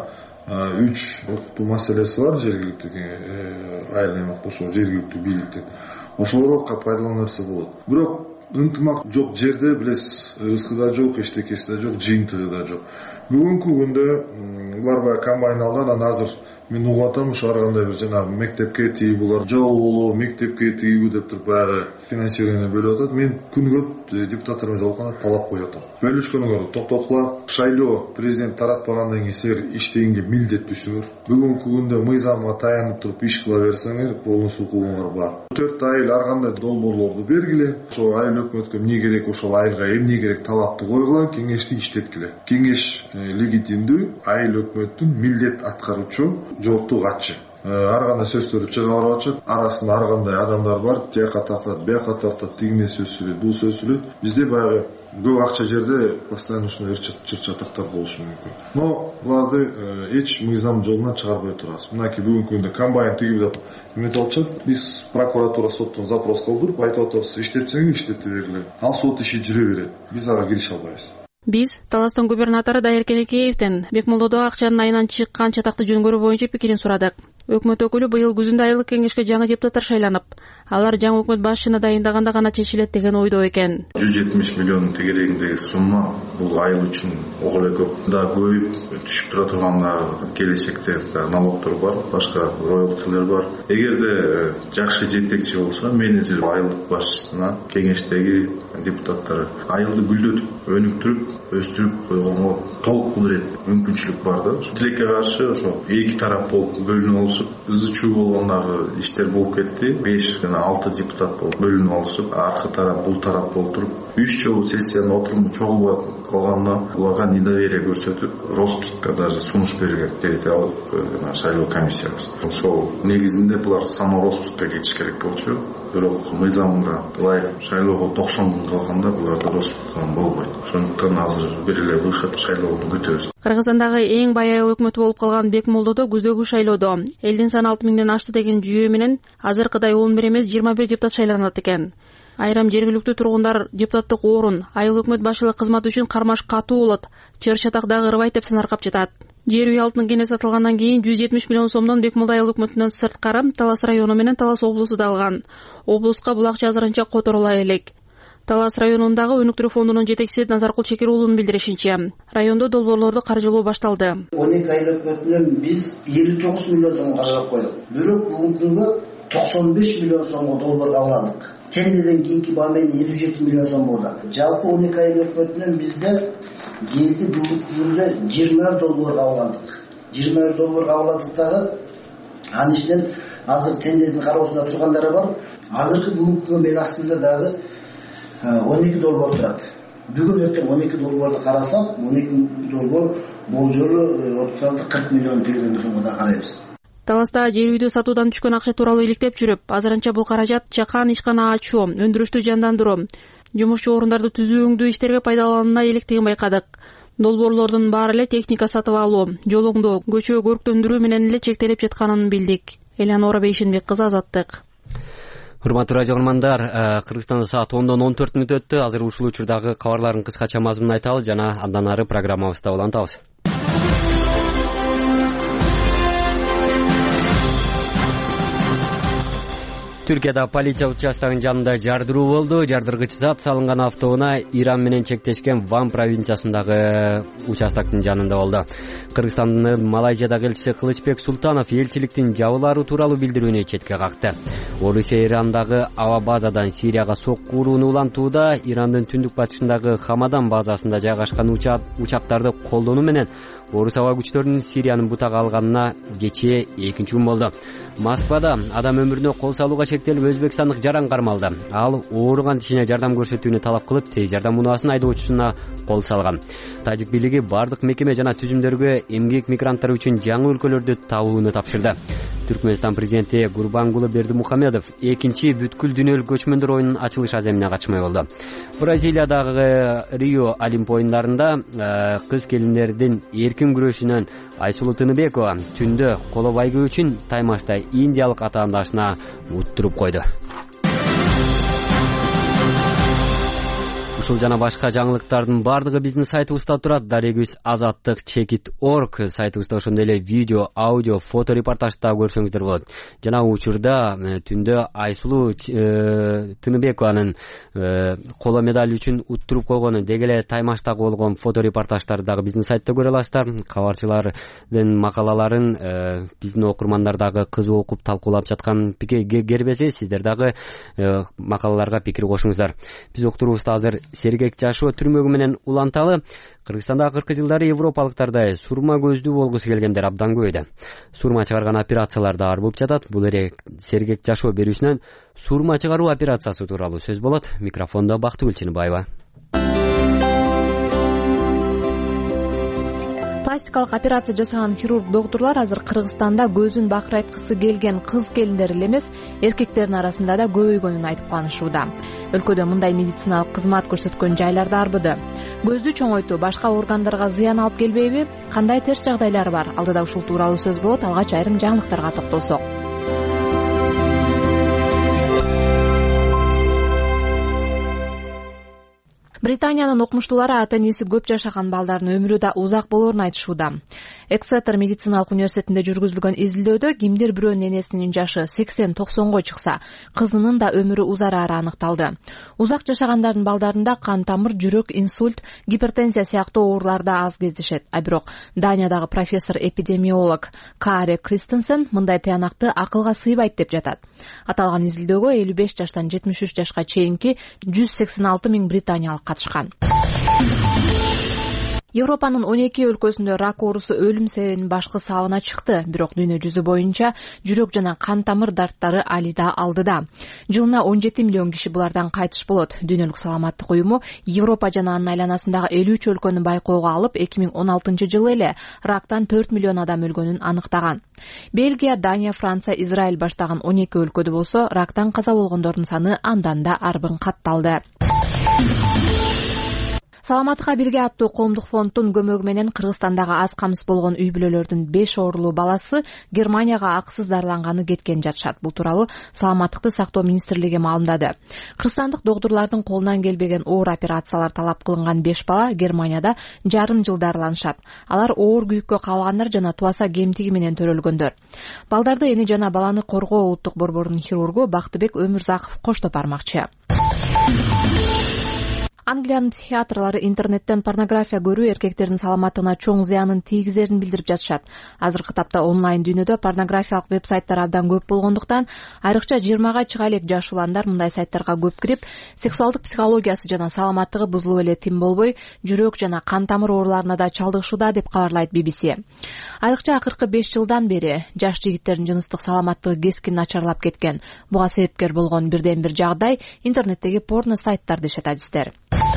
үч укуктуу маселеси бар жергиликтүү айыл аймакта, ошо жергиликтүү бийликтин. Ошолорго пайдалана берсе болот. Бирок ынтымак жок жерде билесиз, рызкы да жок, эчтекеси да жок, жыйынтыгы да жок. Бүгүнкү күндө булар баягы комбайн алган, анан азыр мен угуп атам, ушу ар кандай бир жанагы мектепке тиги булар жол мектепке тигибу деп туруп баягы финансирование бөлүп атат. Мен күнгө депутаттар менен жолукканда талап коюп атам. Бөлүшкөнүңөр токтоткула, шайлоо президент таратпагандан кийин силер иштегенге милдеттүүсүңөр. Бүгүнкү күндө мыйзамга таянып туруп иш кыла берсеңер, полностью укугуңар бар. Төрт айыл ар кандай долбоорлорду бергиле. Ошо айыл өкмөткө эмне керек, ошол айылга эмне керек талапты койгула, кеңешти иштеткиле. Кеңеш легитимдүү, айыл өкмөттүн милдет аткаруучу жооптуу катчы. Ар кандай сөздөрү чыга барып атат. Арасында ар кандай адамдар бар. Тияка тартат, бияка тартат, тигине сөз сүйлөйт, бул сөз сүйлөйт. Бизде баягы көп акча жерде постоянно ушундай чыр-чатактар болушу мүмкүн. Но буларды эч мыйзам жолунан чыгарбай турабыз. Мынакей бүгүнкү күндө комбайн тигип деп эметип алышат. Биз прокуратура соттон запрос кылдырып айтып атабыз, иштетсеңер иштете бергиле. Ал сот иши жүрө берет. Биз ага кирише албайбыз. Биз Таластын губернатору Дайыр Кемекеевден Бекмолдодо акчанын айынан чыккан чатакты жөнгөрүү боюнча пикирин сурадык. Өкмөт өкүлү быйыл күзүндө айылдык кеңешке жаңы депутаттар шайланып, алар жаңы өкмөт башчыны дайындаганда гана чечилет деген ойдо экен. жүз жетимиш миллиондун тегерегиндеги сумма бул айыл үчүн ого эле көп. Да көбүйүп түшүп тура турган келечекте налогдор бар, башка роялтилер бар. Эгерде жакшы жетекчи болсо, менеджер айылдык башчысына кеңештеги депутаттар айылды гүлдөтүп, өнүктүрүп, өстүрүп койгонго толук кудурет, мүмкүнчүлүк бар да. Тилекке каршы ошо эки тарап болуп бөлүнүп алышып, ызы чуу болгондагы иштер болуп кетти. беш жана алты депутат болуп бөлүнүп алышып, аркы тарап, бул тарап болуп туруп, үч жолу сессиянын отуруму чогулбай калганда буларга недоверие көрсөтүп, распускка даже сунуш берген территориалдык шайлоо комиссиябыз. Ошол негизинде булар самороспускка кетиш керек болчу. Бирок мыйзамга ылайык шайлоого токсон күн калганда буларды роспускка болбойт. Ошондуктан азыр бир эле выход шайлоону күтөбүз. Кыргызстандагы эң бай айыл өкмөтү болуп калган Бекмолдодо күздөгү шайлоодо элдин саны алты миңден ашты деген жүйө менен азыркыдай он бир эмес жыйырма бир депутат шайланат экен. Айрым жергиликтүү тургундар депутаттык орун, айыл өкмөт башчылык кызматы үчүн кармаш катуу болот, чыр чатагдагы ырбайт деп санаркап жатат. Жер үй алтын кене сатылгандан кийин жүз жетимиш миллион сомдон Бекмолдо айыл өкмөтүнөн сырткары Талас району менен Талас облусу да алган. Облуска бул акча азырынча которула элек. Талас районундагы өнүктүрүү фондунун жетекчиси Назаркул Чекер уулунун билдиришинче, райондо долбоорлорду каржылоо башталды. он эки ай өткөндөн биз элүү тогуз миллион сом каражат койдук. Бирок бүгүнкү күнгө токсон беш миллион сомго долбоор кабыл алдык. Тендерден кийинки баа менен элүү жети миллион сом болду. Жалпы он эки ай өткөндөн бизде келди бүгүнкү күндө жыйырма долбоор кабыл алдык. жыйырма долбоор кабыл алдык дагы анын ичинен азыр тендердин кароосунда тургандары бар. Азыркы бүгүнкү күнгө мен астымда дагы он эки долбоор турат. Бүгүн өткөн он эки долбоорду карасак, он эки долбоор болжолу отуз кырк миллион теңгеден сомго да карайбыз. Таласта жер үйдү сатуудан түшкөн акча тууралуу иликтеп жүрүп, азырынча бул каражат чакан ишкана ачуу, өндүрүштү жандандыруу, жумушчу орундарду түзүүңдүү иштерге пайдаланууна электигин байкадык. Долбоорлордун баары эле техника сатып алуу, жол оңдоо, көчө көрктөндүрүү менен эле чектелип жатканын билдик. Элеонора Бейшенбек кызы, Азаттык. Урматтуу радио угармандар, Кыргызстанда саат ондон он төрт мүнөт өттү. Азыр ушул учурдагы кабарлардын кыскача мазмунун айталы жана андан ары программабызда улантабыз. Түркияда полиция участогынын жанында жардыруу болду. Жардыргыч зат салынган автоунаа Иран менен чектешкен Ван провинциясындагы участоктун жанында болду. Кыргызстандын Малайзиядагы элчиси Кылычбек Султанов элчиликтин жабылары тууралуу билдирүүнү четке какты. Орусия Ирандагы аба базадан Сирияга сокку урууну улантууда Ирандын түндүк батышындагы Хамадан базасында жайгашкан учактарды колдонуу менен орус аба күчтөрүнүн Сириянын бутага алганына кечээ экинчи күн болду. Москвада адам өмүрүнө кол салууга шектелип өзбекстандык жаран кармалды. Ал ооруган кишине жардам көрсөтүүнү талап кылып, тез жардам унаасынын айдоочусуна кол салган. Тажик бийлиги бардык мекеме жана түзүмдөргө эмгек мигранттары үчүн жаңы өлкөлөрдү табууну тапшырды. Түркмөнстан президенти Гурбангулы Бердимухамедов экинчи бүткүл дүйнөлүк көчмөндөр оюнунун ачылыш аземине катышмай болду. Бразилиядагы Рио Олимп оюндарында кыз келиндердин эркин күрөшүнөн Айсулуу Тыныбекова түндө коло байгөө үчүн таймашта индиялык атаандашына уттуруп койду. Ушул жана башка жаңылыктардын бардыгы биздин сайтыбызда турат. Дарегүз азаттык чекит точка орг сайтыбызда ошондой эле видео, аудио, фото репортажда көрсөңүздөр болот. Жана учурда түндө Айсулуу Тыныбекованын коло медаль үчүн уттуруп койгону, деги эле таймаштагы болгон фото репортаждарды дагы биздин сайтта көрө аласыздар. Кабарчылардын макалаларын биздин окурмандар дагы кызуу окуп талкуулап жаткан кербесе, сиздер дагы макалаларга пикир кошуңуздар. Биз уктуруубузда азыр Сергек Жашоо түрмөгү менен уланталы. Кыргызстанда акыркы жылдары европалыктардай сурма көздүү болгусу келгендер абдан көбөйдү. Сурма чыгарган операциялар да ар болуп жатат. Бул эле Сергек Жашоо берүүсүнөн сурма чыгаруу операциясы тууралуу сөз болот. Микрофондо Бактыгүл Чыныбаева. Пластикалык операция жасаган хирург доктурлар азыр Кыргызстанда көзүн бакырайткысы келген кыз келиндер эле эмес, эркектердин арасында да көбөйгөнүн айтып кубанышууда. Өлкөдө мындай медициналык кызмат көрсөткөн жайлар да арбыды. Көздү чоңойтуу башка органдарга зыян алып келбейби? Кандай терс жагдайлар бар? Алдыда ушул тууралуу сөз болот. Алгач айрым жаңылыктарга токтолсок. Британиянын окумуштуулары ата-энеси көп жашаган балдардын өмүрү да узак болоорун айтышууда. Эксетер медициналык университетинде жүргүзүлгөн изилдөөдө кимдир бирөөнүн энесинин жашы сексен токсонго чыкса, кызынын да өмүрү узарары аныкталды. Узак жашагандардын балдарында кан тамыр, жүрөк, инсульт, гипертензия сыяктуу оорулар да аз кездешет. А бирок Даниядагы профессор-эпидемиолог Каре Кристенсен мындай тыянакты акылга сыйбайт деп жатат. Аталган изилдөөгө элүү беш жаштан жетимиш үч жашка чейинки жүз сексен алты миң британиялык катышкан. Европанын он эки өлкөсүндө рак оорусу өлүм себебинин башкы сабына чыкты, бирок дүйнө жүзү боюнча жүрөк жана кан тамыр дарттары али да алдыда. Жылына он жети миллион киши булардан кайтыш болот. Дүйнөлүк саламаттык уюму Европа жана анын айланасындагы элүү үч өлкөнү байкоого алып, эки миң он алтынчы жылы эле рактан төрт миллион адам өлгөнүн аныктаган. Бельгия, Дания, Франция, Израиль баштаган он эки өлкөдө болсо рактан каза болгондордун саны андан да арбын катталды. Саламатка бирге аттуу коомдук фонддун көмөгү менен Кыргызстандагы аз камсыз болгон үй бүлөлөрдүн беш оорулуу баласы Германияга акысыз дарыланганы кеткен жатышат. Бул тууралуу Саламаттыкты сактоо министрлиги маалымдады. Кыргызстандык доктурлардын колунан келбеген оор операциялар талап кылынган беш бала Германияда жарым жыл дарыланышат. Алар оор күйүккө кабылгандар жана туаса кемтиги менен төрөлгөндөр. Балдарды эне жана баланы коргоо улуттук борборунун хирургу Бактыбек Өмүрзаков коштоп бармакчы. Англиянын психиатрлары интернеттен порнография көрүү эркектердин саламаттыгына чоң зыянын тийгизерин билдирип жатышат. Азыркы тапта онлайн дүйнөдө порнографиялык веб-сайттар абдан көп болгондуктан, айрыкча жыйырмага чыга элек жаш уландар мындай сайттарга көп кирип, сексуалдык психологиясы жана саламаттыгы бузулуп эле тим болбой, жүрөк жана кан тамыр ооруларына да чалдыгышууда деп кабарлайт би би си. Айрыкча акыркы беш жылдан бери жаш жигиттердин жыныстык саламаттыгы кескин начарлап кеткен. Буга себепкер болгон бирден бир жагдай интернеттеги порно сайттар дешет адистер.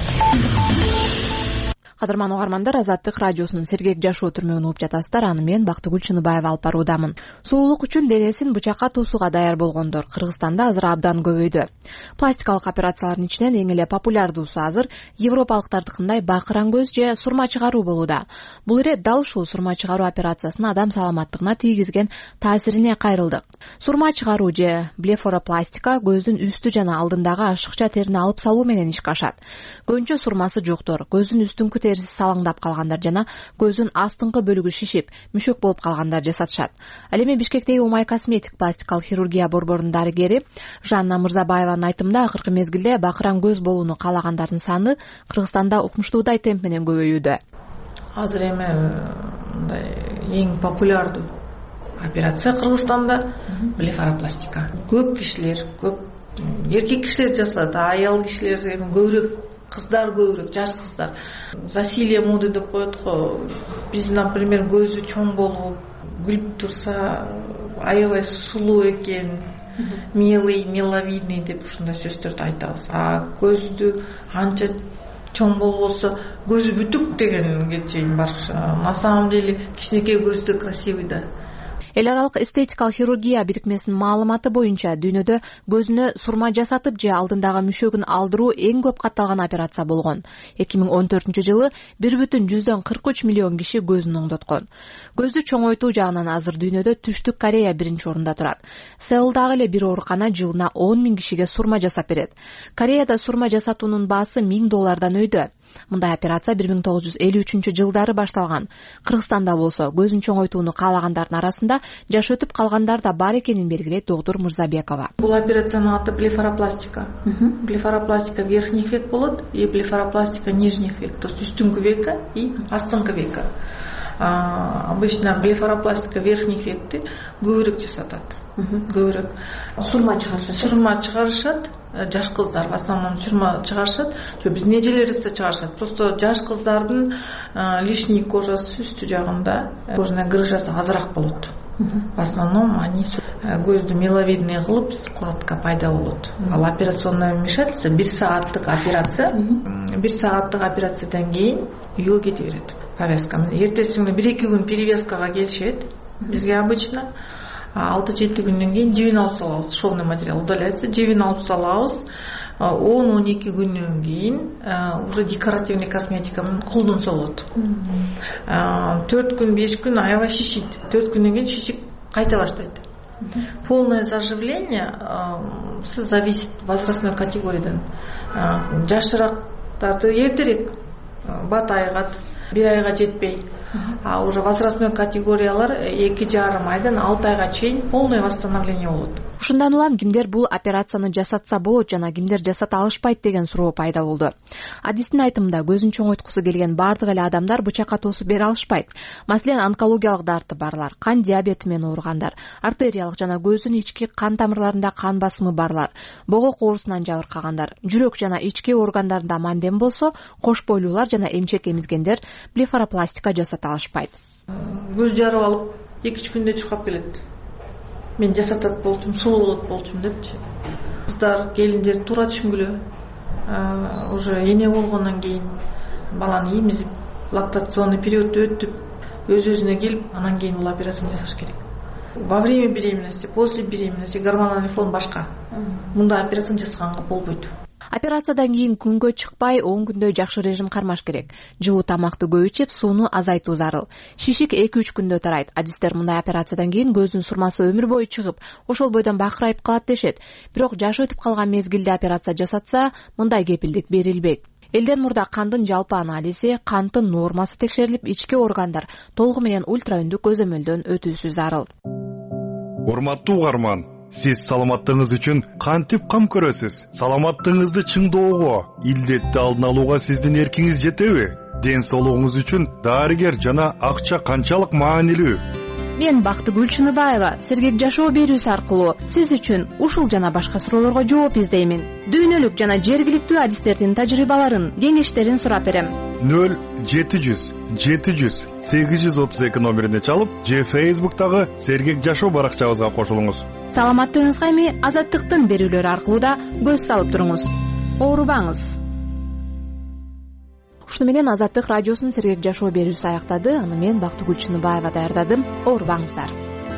Кадырман угармандар, Азаттык радиосунун сергек жашоо түрмөгүн угуп жатасыздар. Аны мен Бактыгүл Чыныбаева алып баруудамын. Сулуулук үчүн денесин бычакка тосууга даяр болгондор Кыргызстанда азыр абдан көбөйдү. Пластикалык операциялардын ичинен эң эле популярдуусу азыр европалыктардыкындай бакыран көз же сурма чыгаруу болууда. Бул ирет дал ушул сурма чыгаруу операциясынын адам саламаттыгына тийгизген таасирине кайрылдык. Сурма чыгаруу же блефоропластика көздүн үстү жана алдындагы ашыкча терини алып салуу менен ишке ашат. Көбүнчө сурмасы жоктор, көздүн үстүңкү терisi салаңдап калгандар жана көздүн астыңкы бөлүгү шишип, мүшөк болуп калгандар жасатышат. Ал эми Бишкектеги Умай косметик пластикалык хирургия борборунун дарыгери Жанна Мырзабаеванын айтымында, акыркы мезгилде бакыран көз болууну каалагандардын саны Кыргызстанда укмуштуудай темп менен көбөйүүдө. Азыр эми мындай эң популярдуу операция Кыргызстанда блефоропластика. Көп кишилер, көп эркек кишилер жасалат, аял кишилер эми көбүрөөк, кыздар көбүрөөк, жаш кыздар. Засилие моды деп коет го. Биз, например, көзү чоң болуп, күлүп турса, аябай сулуу экен, милый, миловидный деп ушундай сөздөрдү айтабыз. А көздү анча чоң болбосо, көзү бүтүк дегенге чейин бар. На самом деле кичинекей көздү красивый да. Эл аралык эстетикалык хирургия бирикмесинин маалыматы боюнча дүйнөдө көзүнө сурма жасатып же алдындагы мүшөгүн алдыруу эң көп катталган операция болгон. эки миң он төртүнчү жылы бир бүтүн жүздөн кырк үч миллион киши көзүн оңдоткон. Көздү чоңойтуу жагынан азыр дүйнөдө Түштүк Корея биринчи орунда турат. Сеулдагы эле бир оорукана жылына он миң кишиге сурма жасап берет. Кореяда сурма жасатуунун баасы миң доллардан өйдө. Мындай операция бир миң тогуз жүз элүү үчүнчү жылдары башталган. Кыргызстанда болсо көзүн чоңойтууну каалагандардын арасында жаш өтүп калгандар да бар экенин белгилейт доктор Мырзабекова. Бул операциянын аты блефоропластика. Блефоропластика верхних век болот и блефоропластика нижних век, то есть үстүңкү века и астыңкы века. Обычно блефоропластика верхних векти көбүрөөк жасатат. Көбүрөөк сурма чыгарышат. Сурма чыгарышат. Жаш кыздар в основном сурма чыгарышат. Биздин эжелерибиз да чыгарышат. Просто жаш кыздардын лишний кожасы үстү жагында, кожаная грыжасы азыраак болот. В основном они көздү миловидный кылып, складка пайда болот. Ал операционное вмешательство бир сааттык операция. бир сааттык операциядан кийин үйгө кете берет. Повязка. Эртеси күнү бир эки күн перевязкага келишет. Бизге обычно алты жети күндөн кийин жебин алып салабыз. Шовный материал удаляется, жебин алып салабыз. он он эки күндөн кийин уже декоративный косметика менен колдонсо болот. төрт күн беш күн аябай шишит. төрт күндөн кийин шишип кайта баштайт. Полное заживление зависит возрастной категориядан. Жашыраактарды эртерээк бат айгат, бир айга жетпей. А уже возрастной категориялар эки жарым айдан алты айга чейин полное восстановление болот. Ушундан улам кимдер бул операцияны жасатса болот жана кимдер жасата алышпайт деген суроо пайда болду. Адистин айтымында көзүн чоңойткусу келген бардык эле адамдар бычакка тосуп бере алышпайт. Маселен, онкологиялык дарты барлар, кан диабети менен ооругандар, артериялык жана көздүн ички кан тамырларында кан басымы барлар, богок оорусунан жабыркагандар, жүрөк жана ички органдарында мандем болсо, кош бойлуулар жана эмчек эмизгендер блефоропластика жасата алышпайт. Көз жарып алып эки үч күндө чыгып келет. Мен жасатат болчумун, сулуу болот болчумун депчи. Кыздар, келиндер туура түшүнгүлө. Уже эне болгондон кийин баланы эмизип, лактационный периодду өтүп, өз-өзүнө келип, анан кийин бул операцияны жасаш керек. Во время беременности, после беременности гормональный фон башка. Мындай операцияны жасаганга болбойт. Операциядан кийин күнгө чыкпай он күндөй жакшы режим кармаш керек. Жылуу тамакты көп ичип, сууну азайтуу зарыл. Шишик эки үч күндө тарайт. Адистер мындай операциядан кийин көздүн сурмасы өмүр бою чыгып, ошол бойдон бакырайып калат дешет. Бирок жаш өтүп калган мезгилде операция жасатса, мындай кепилдик берилбейт. Элден мурда кандын жалпы анализи, канттын нормасы текшерилип, ички органдар толугу менен ультраүндүк көзөмөлдөн өтүүсү зарыл. Урматтуу угарман, Сиз саламаттыгыңыз үчүн кантип кам көрөсүз? Саламаттыгыңызды чыңдоого, илдетти алдын алууга сиздин эркиңиз жетеби? Ден соолугуңуз үчүн дарыгер жана акча канчалык маанилүү? Мен Бактыгүл Чыныбаева сергек жашоо берүүсү аркылуу сиз үчүн ушул жана башка суроолорго жооп издеймин. Дүйнөлүк жана жергиликтүү адистердин тажрыйбаларын, кеңештерин сурап берем. нөл жети жүз жети жүз сегиз жүз отуз эки номерине чалып, же Facebook'тагы сергек жашоо баракчабызга кошулуңуз. Саламаттыгыңызга эми Азаттыктын берүүлөрү аркылуу да көз салып туруңуз. Оорубаңыз. Ушуну менен Азаттык радиосунун сергек жашоо берүүсү аяктады. Аны мен Бактыгүл Чыныбаева даярдадым. Оорубаңыздар.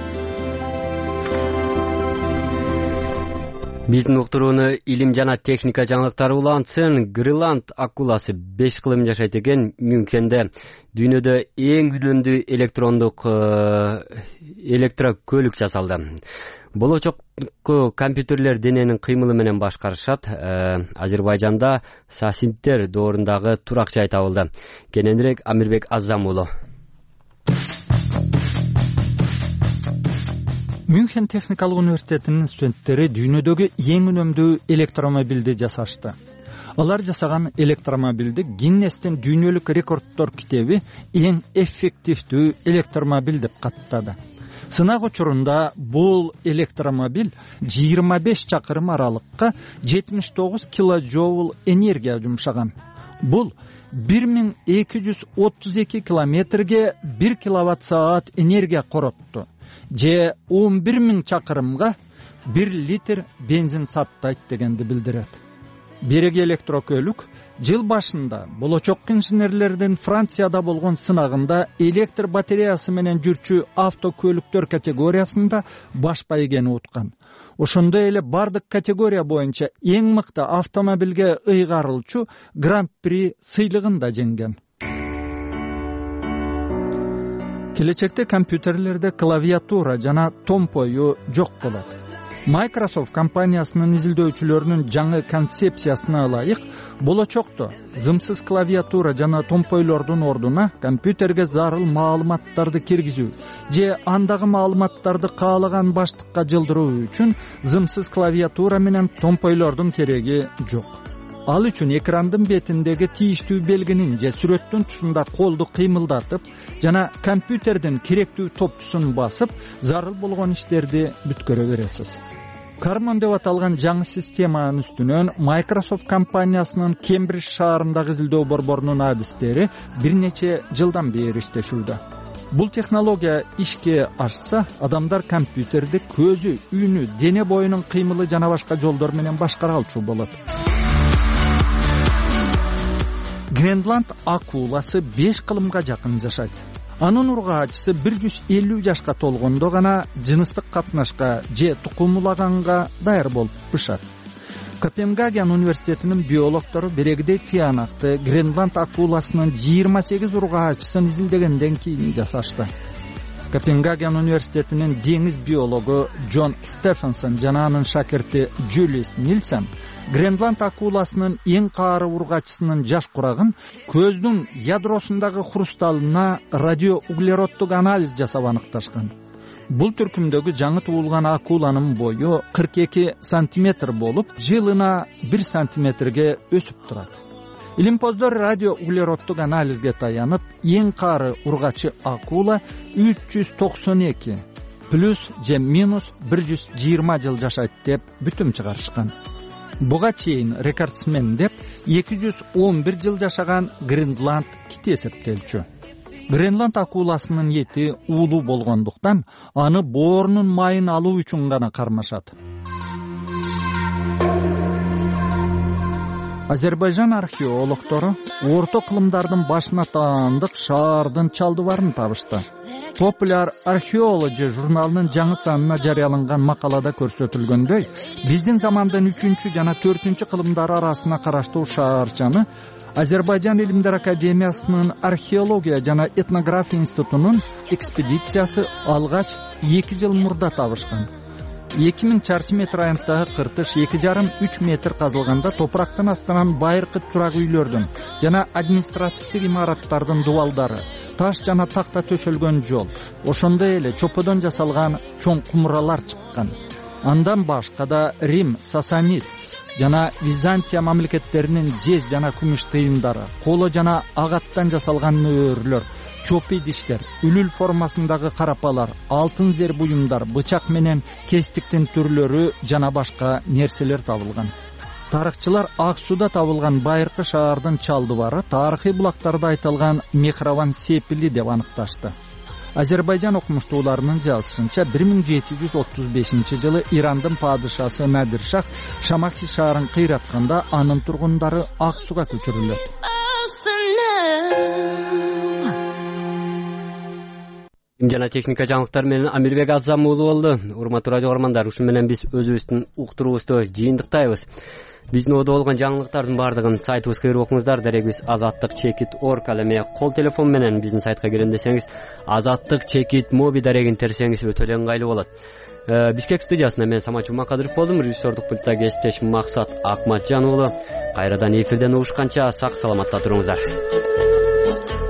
Биздин уктурууну илим жана техника жаңылыктары улантсын. Гренланд акуласы беш кылым жашайт экен. Мюнхенде дүйнөдө эң үнөмдүү электрондук электрокөлүк жасалды. Болочокко компьютерлер дененин кыймылы менен башкарышат. Азербайжанда Сасинтер доорундагы турак жай табылды. Кененирээк Амирбек Азам уулу. Мюнхен техникалык университетинин студенттери дүйнөдөгү эң үнөмдүү электромобилди жасашты. Алар жасаган электромобилди Гиннестин дүйнөлүк рекорддор китеби эң эффективдүү электромобиль деп каттады. Сынак учурунда бул электромобиль жыйырма беш чакырым аралыкка жетимиш тогуз килоджоул энергия жумшаган. Бул бир миң эки жүз отуз эки километрге бир киловатт саат энергия коротту. Же он бир миң чакырымга бир литр бензин саттайт дегенди билдирет. Береги электрокөлүк жыл башында болочок инженерлердин Францияда болгон сынагында электр батареясы менен жүрчү автокөлүктөр категориясында баш байгени уткан. Ошондой эле бардык категория боюнча эң мыкты автомобилге ыйгарылчу Гран-при сыйлыгын да жеңген. Келечекте компьютерлерде клавиатура жана томпою жок болот. Microsoft компаниясынын изилдөөчүлөрүнүн жаңы концепциясына ылайык, болочокто зымсыз клавиатура жана томпойлордун ордуна компьютерге зарыл маалыматтарды киргизүү же андагы маалыматтарды каалаган баштыкка жылдыруу үчүн зымсыз клавиатура менен томпойлордун кереги жок. Ал үчүн экрандын бетиндеги тийиштүү белгинин же сүрөттүн тушунда колду кыймылдатып жана компьютердин керектүү топчусун басып, зарыл болгон иштерди бүткөрө бересиз. Кармон деп аталган жаңы системанын үстүнөн Microsoft компаниясынын Кембридж шаарындагы изилдөө борборунун адистери бир нече жылдан бери иштешүүдө. Бул технология ишке ашса, адамдар компьютерди көзү, үнү, дене боюнун кыймылы жана башка жолдор менен башкара алчу болот. Гренланд акуласы беш кылымга жакын жашайт. Анын ургаачысы бир жүз элүү жашка толгондо гана жыныстык катнашка же тукумулаганга даяр болуп бышат. Копенгаген университетинин биологдору берегидей тыянакты Гренланд акуласынын жыйырма сегиз ургаачысын изилдегенден кийин жасашты. Копенгаген университетинин деңиз биологу Джон Стефенсон жана анын шакирти Джулис Нилсен Гренланд акуласынын эң каары ургачысынын жаш курагын көздүн ядросундагы хрусталына радиоуглероддук анализ жасап аныкташкан. Бул түркүмдөгү жаңы туулган акуланын бою кырк эки сантиметр болуп, жылына бир сантиметрге өсүп турат. Илимпоздор радиоуглероддук анализге таянып, эң каары ургачы акула үч жүз токсон эки плюс же минус бир жүз жыйырма жыл жашайт деп бүтүм чыгарышкан. Буга чейин рекордсмен деп эки жүз он бир жыл жашаган Гренланд кити эсептелчү. Гренланд акуласынын эти уулуу болгондуктан аны боорунун майын алуу үчүн гана кармашат. Азербайжан археологдору орто кылымдардын башына таандык шаардын чалдыбарын табышты. Popular Archaeology журналынын жаңы санына жарыяланган макалада көрсөтүлгөндөй, биздин замандын үчүнчү жана төртүнчү кылымдары арасына караштуу шаарчаны Азербайжан илимдер академиясынын археология жана этнография институтунун экспедициясы алгач эки жыл мурда табышкан. эки миң чарчы метр аянттагы кыртыш эки жарым үч метр казылганда топурактын астынан байыркы турак үйлөрдүн жана административдик имараттардын дубалдары, таш жана такта төшөлгөн жол, ошондой эле чоподон жасалган чоң кумуралар чыккан. андан башка да Рим, Сасанид жана Византия мамлекеттеринин жез жана күмүш тыйымдары, коло жана агаттан жасалган нөөрлөр, чоп идиштер, үлүл формасындагы карапалар, алтын зер буюмдар, бычак менен кестиктин түрлөрү жана башка нерселер табылган. Тарыхчылар Ак сууда табылган байыркы шаардын чалдыбары тарыхый булактарда айтылган Мехраван сепили деп аныкташты. Азербайжан окумуштууларынын жазышынча бир миң жети жүз отуз бешинчи жылы Ирандын падышасы Надир Шах Шамахи шаарын кыйратканда анын тургундары Ак сууга көчүрүлөт. Жана техника жаңылыктар менен Амирбек Азам уулу болду. Урматтуу радио көрөрмандар, ушун менен биз өзүбүздүн уктуруубузду жыйынтыктайбыз. Биздин оодо болгон жаңылыктардын баардыгын сайтыбызга кирип окуңуздар. Дерегибиз азаттык чекит точка орг. Ал эми кол телефон менен биздин сайтка кирем десеңиз, азаттык чекит моби дарегин терсеңиз өтө эле ыңгайлуу болот. Бишкек студиясында мен Самат Жумакадыров болдум. Режиссердук пультта кесиптешим Максат Акматжан уулу. Кайрадан эфирден угушканча сак саламатта туруңуздар.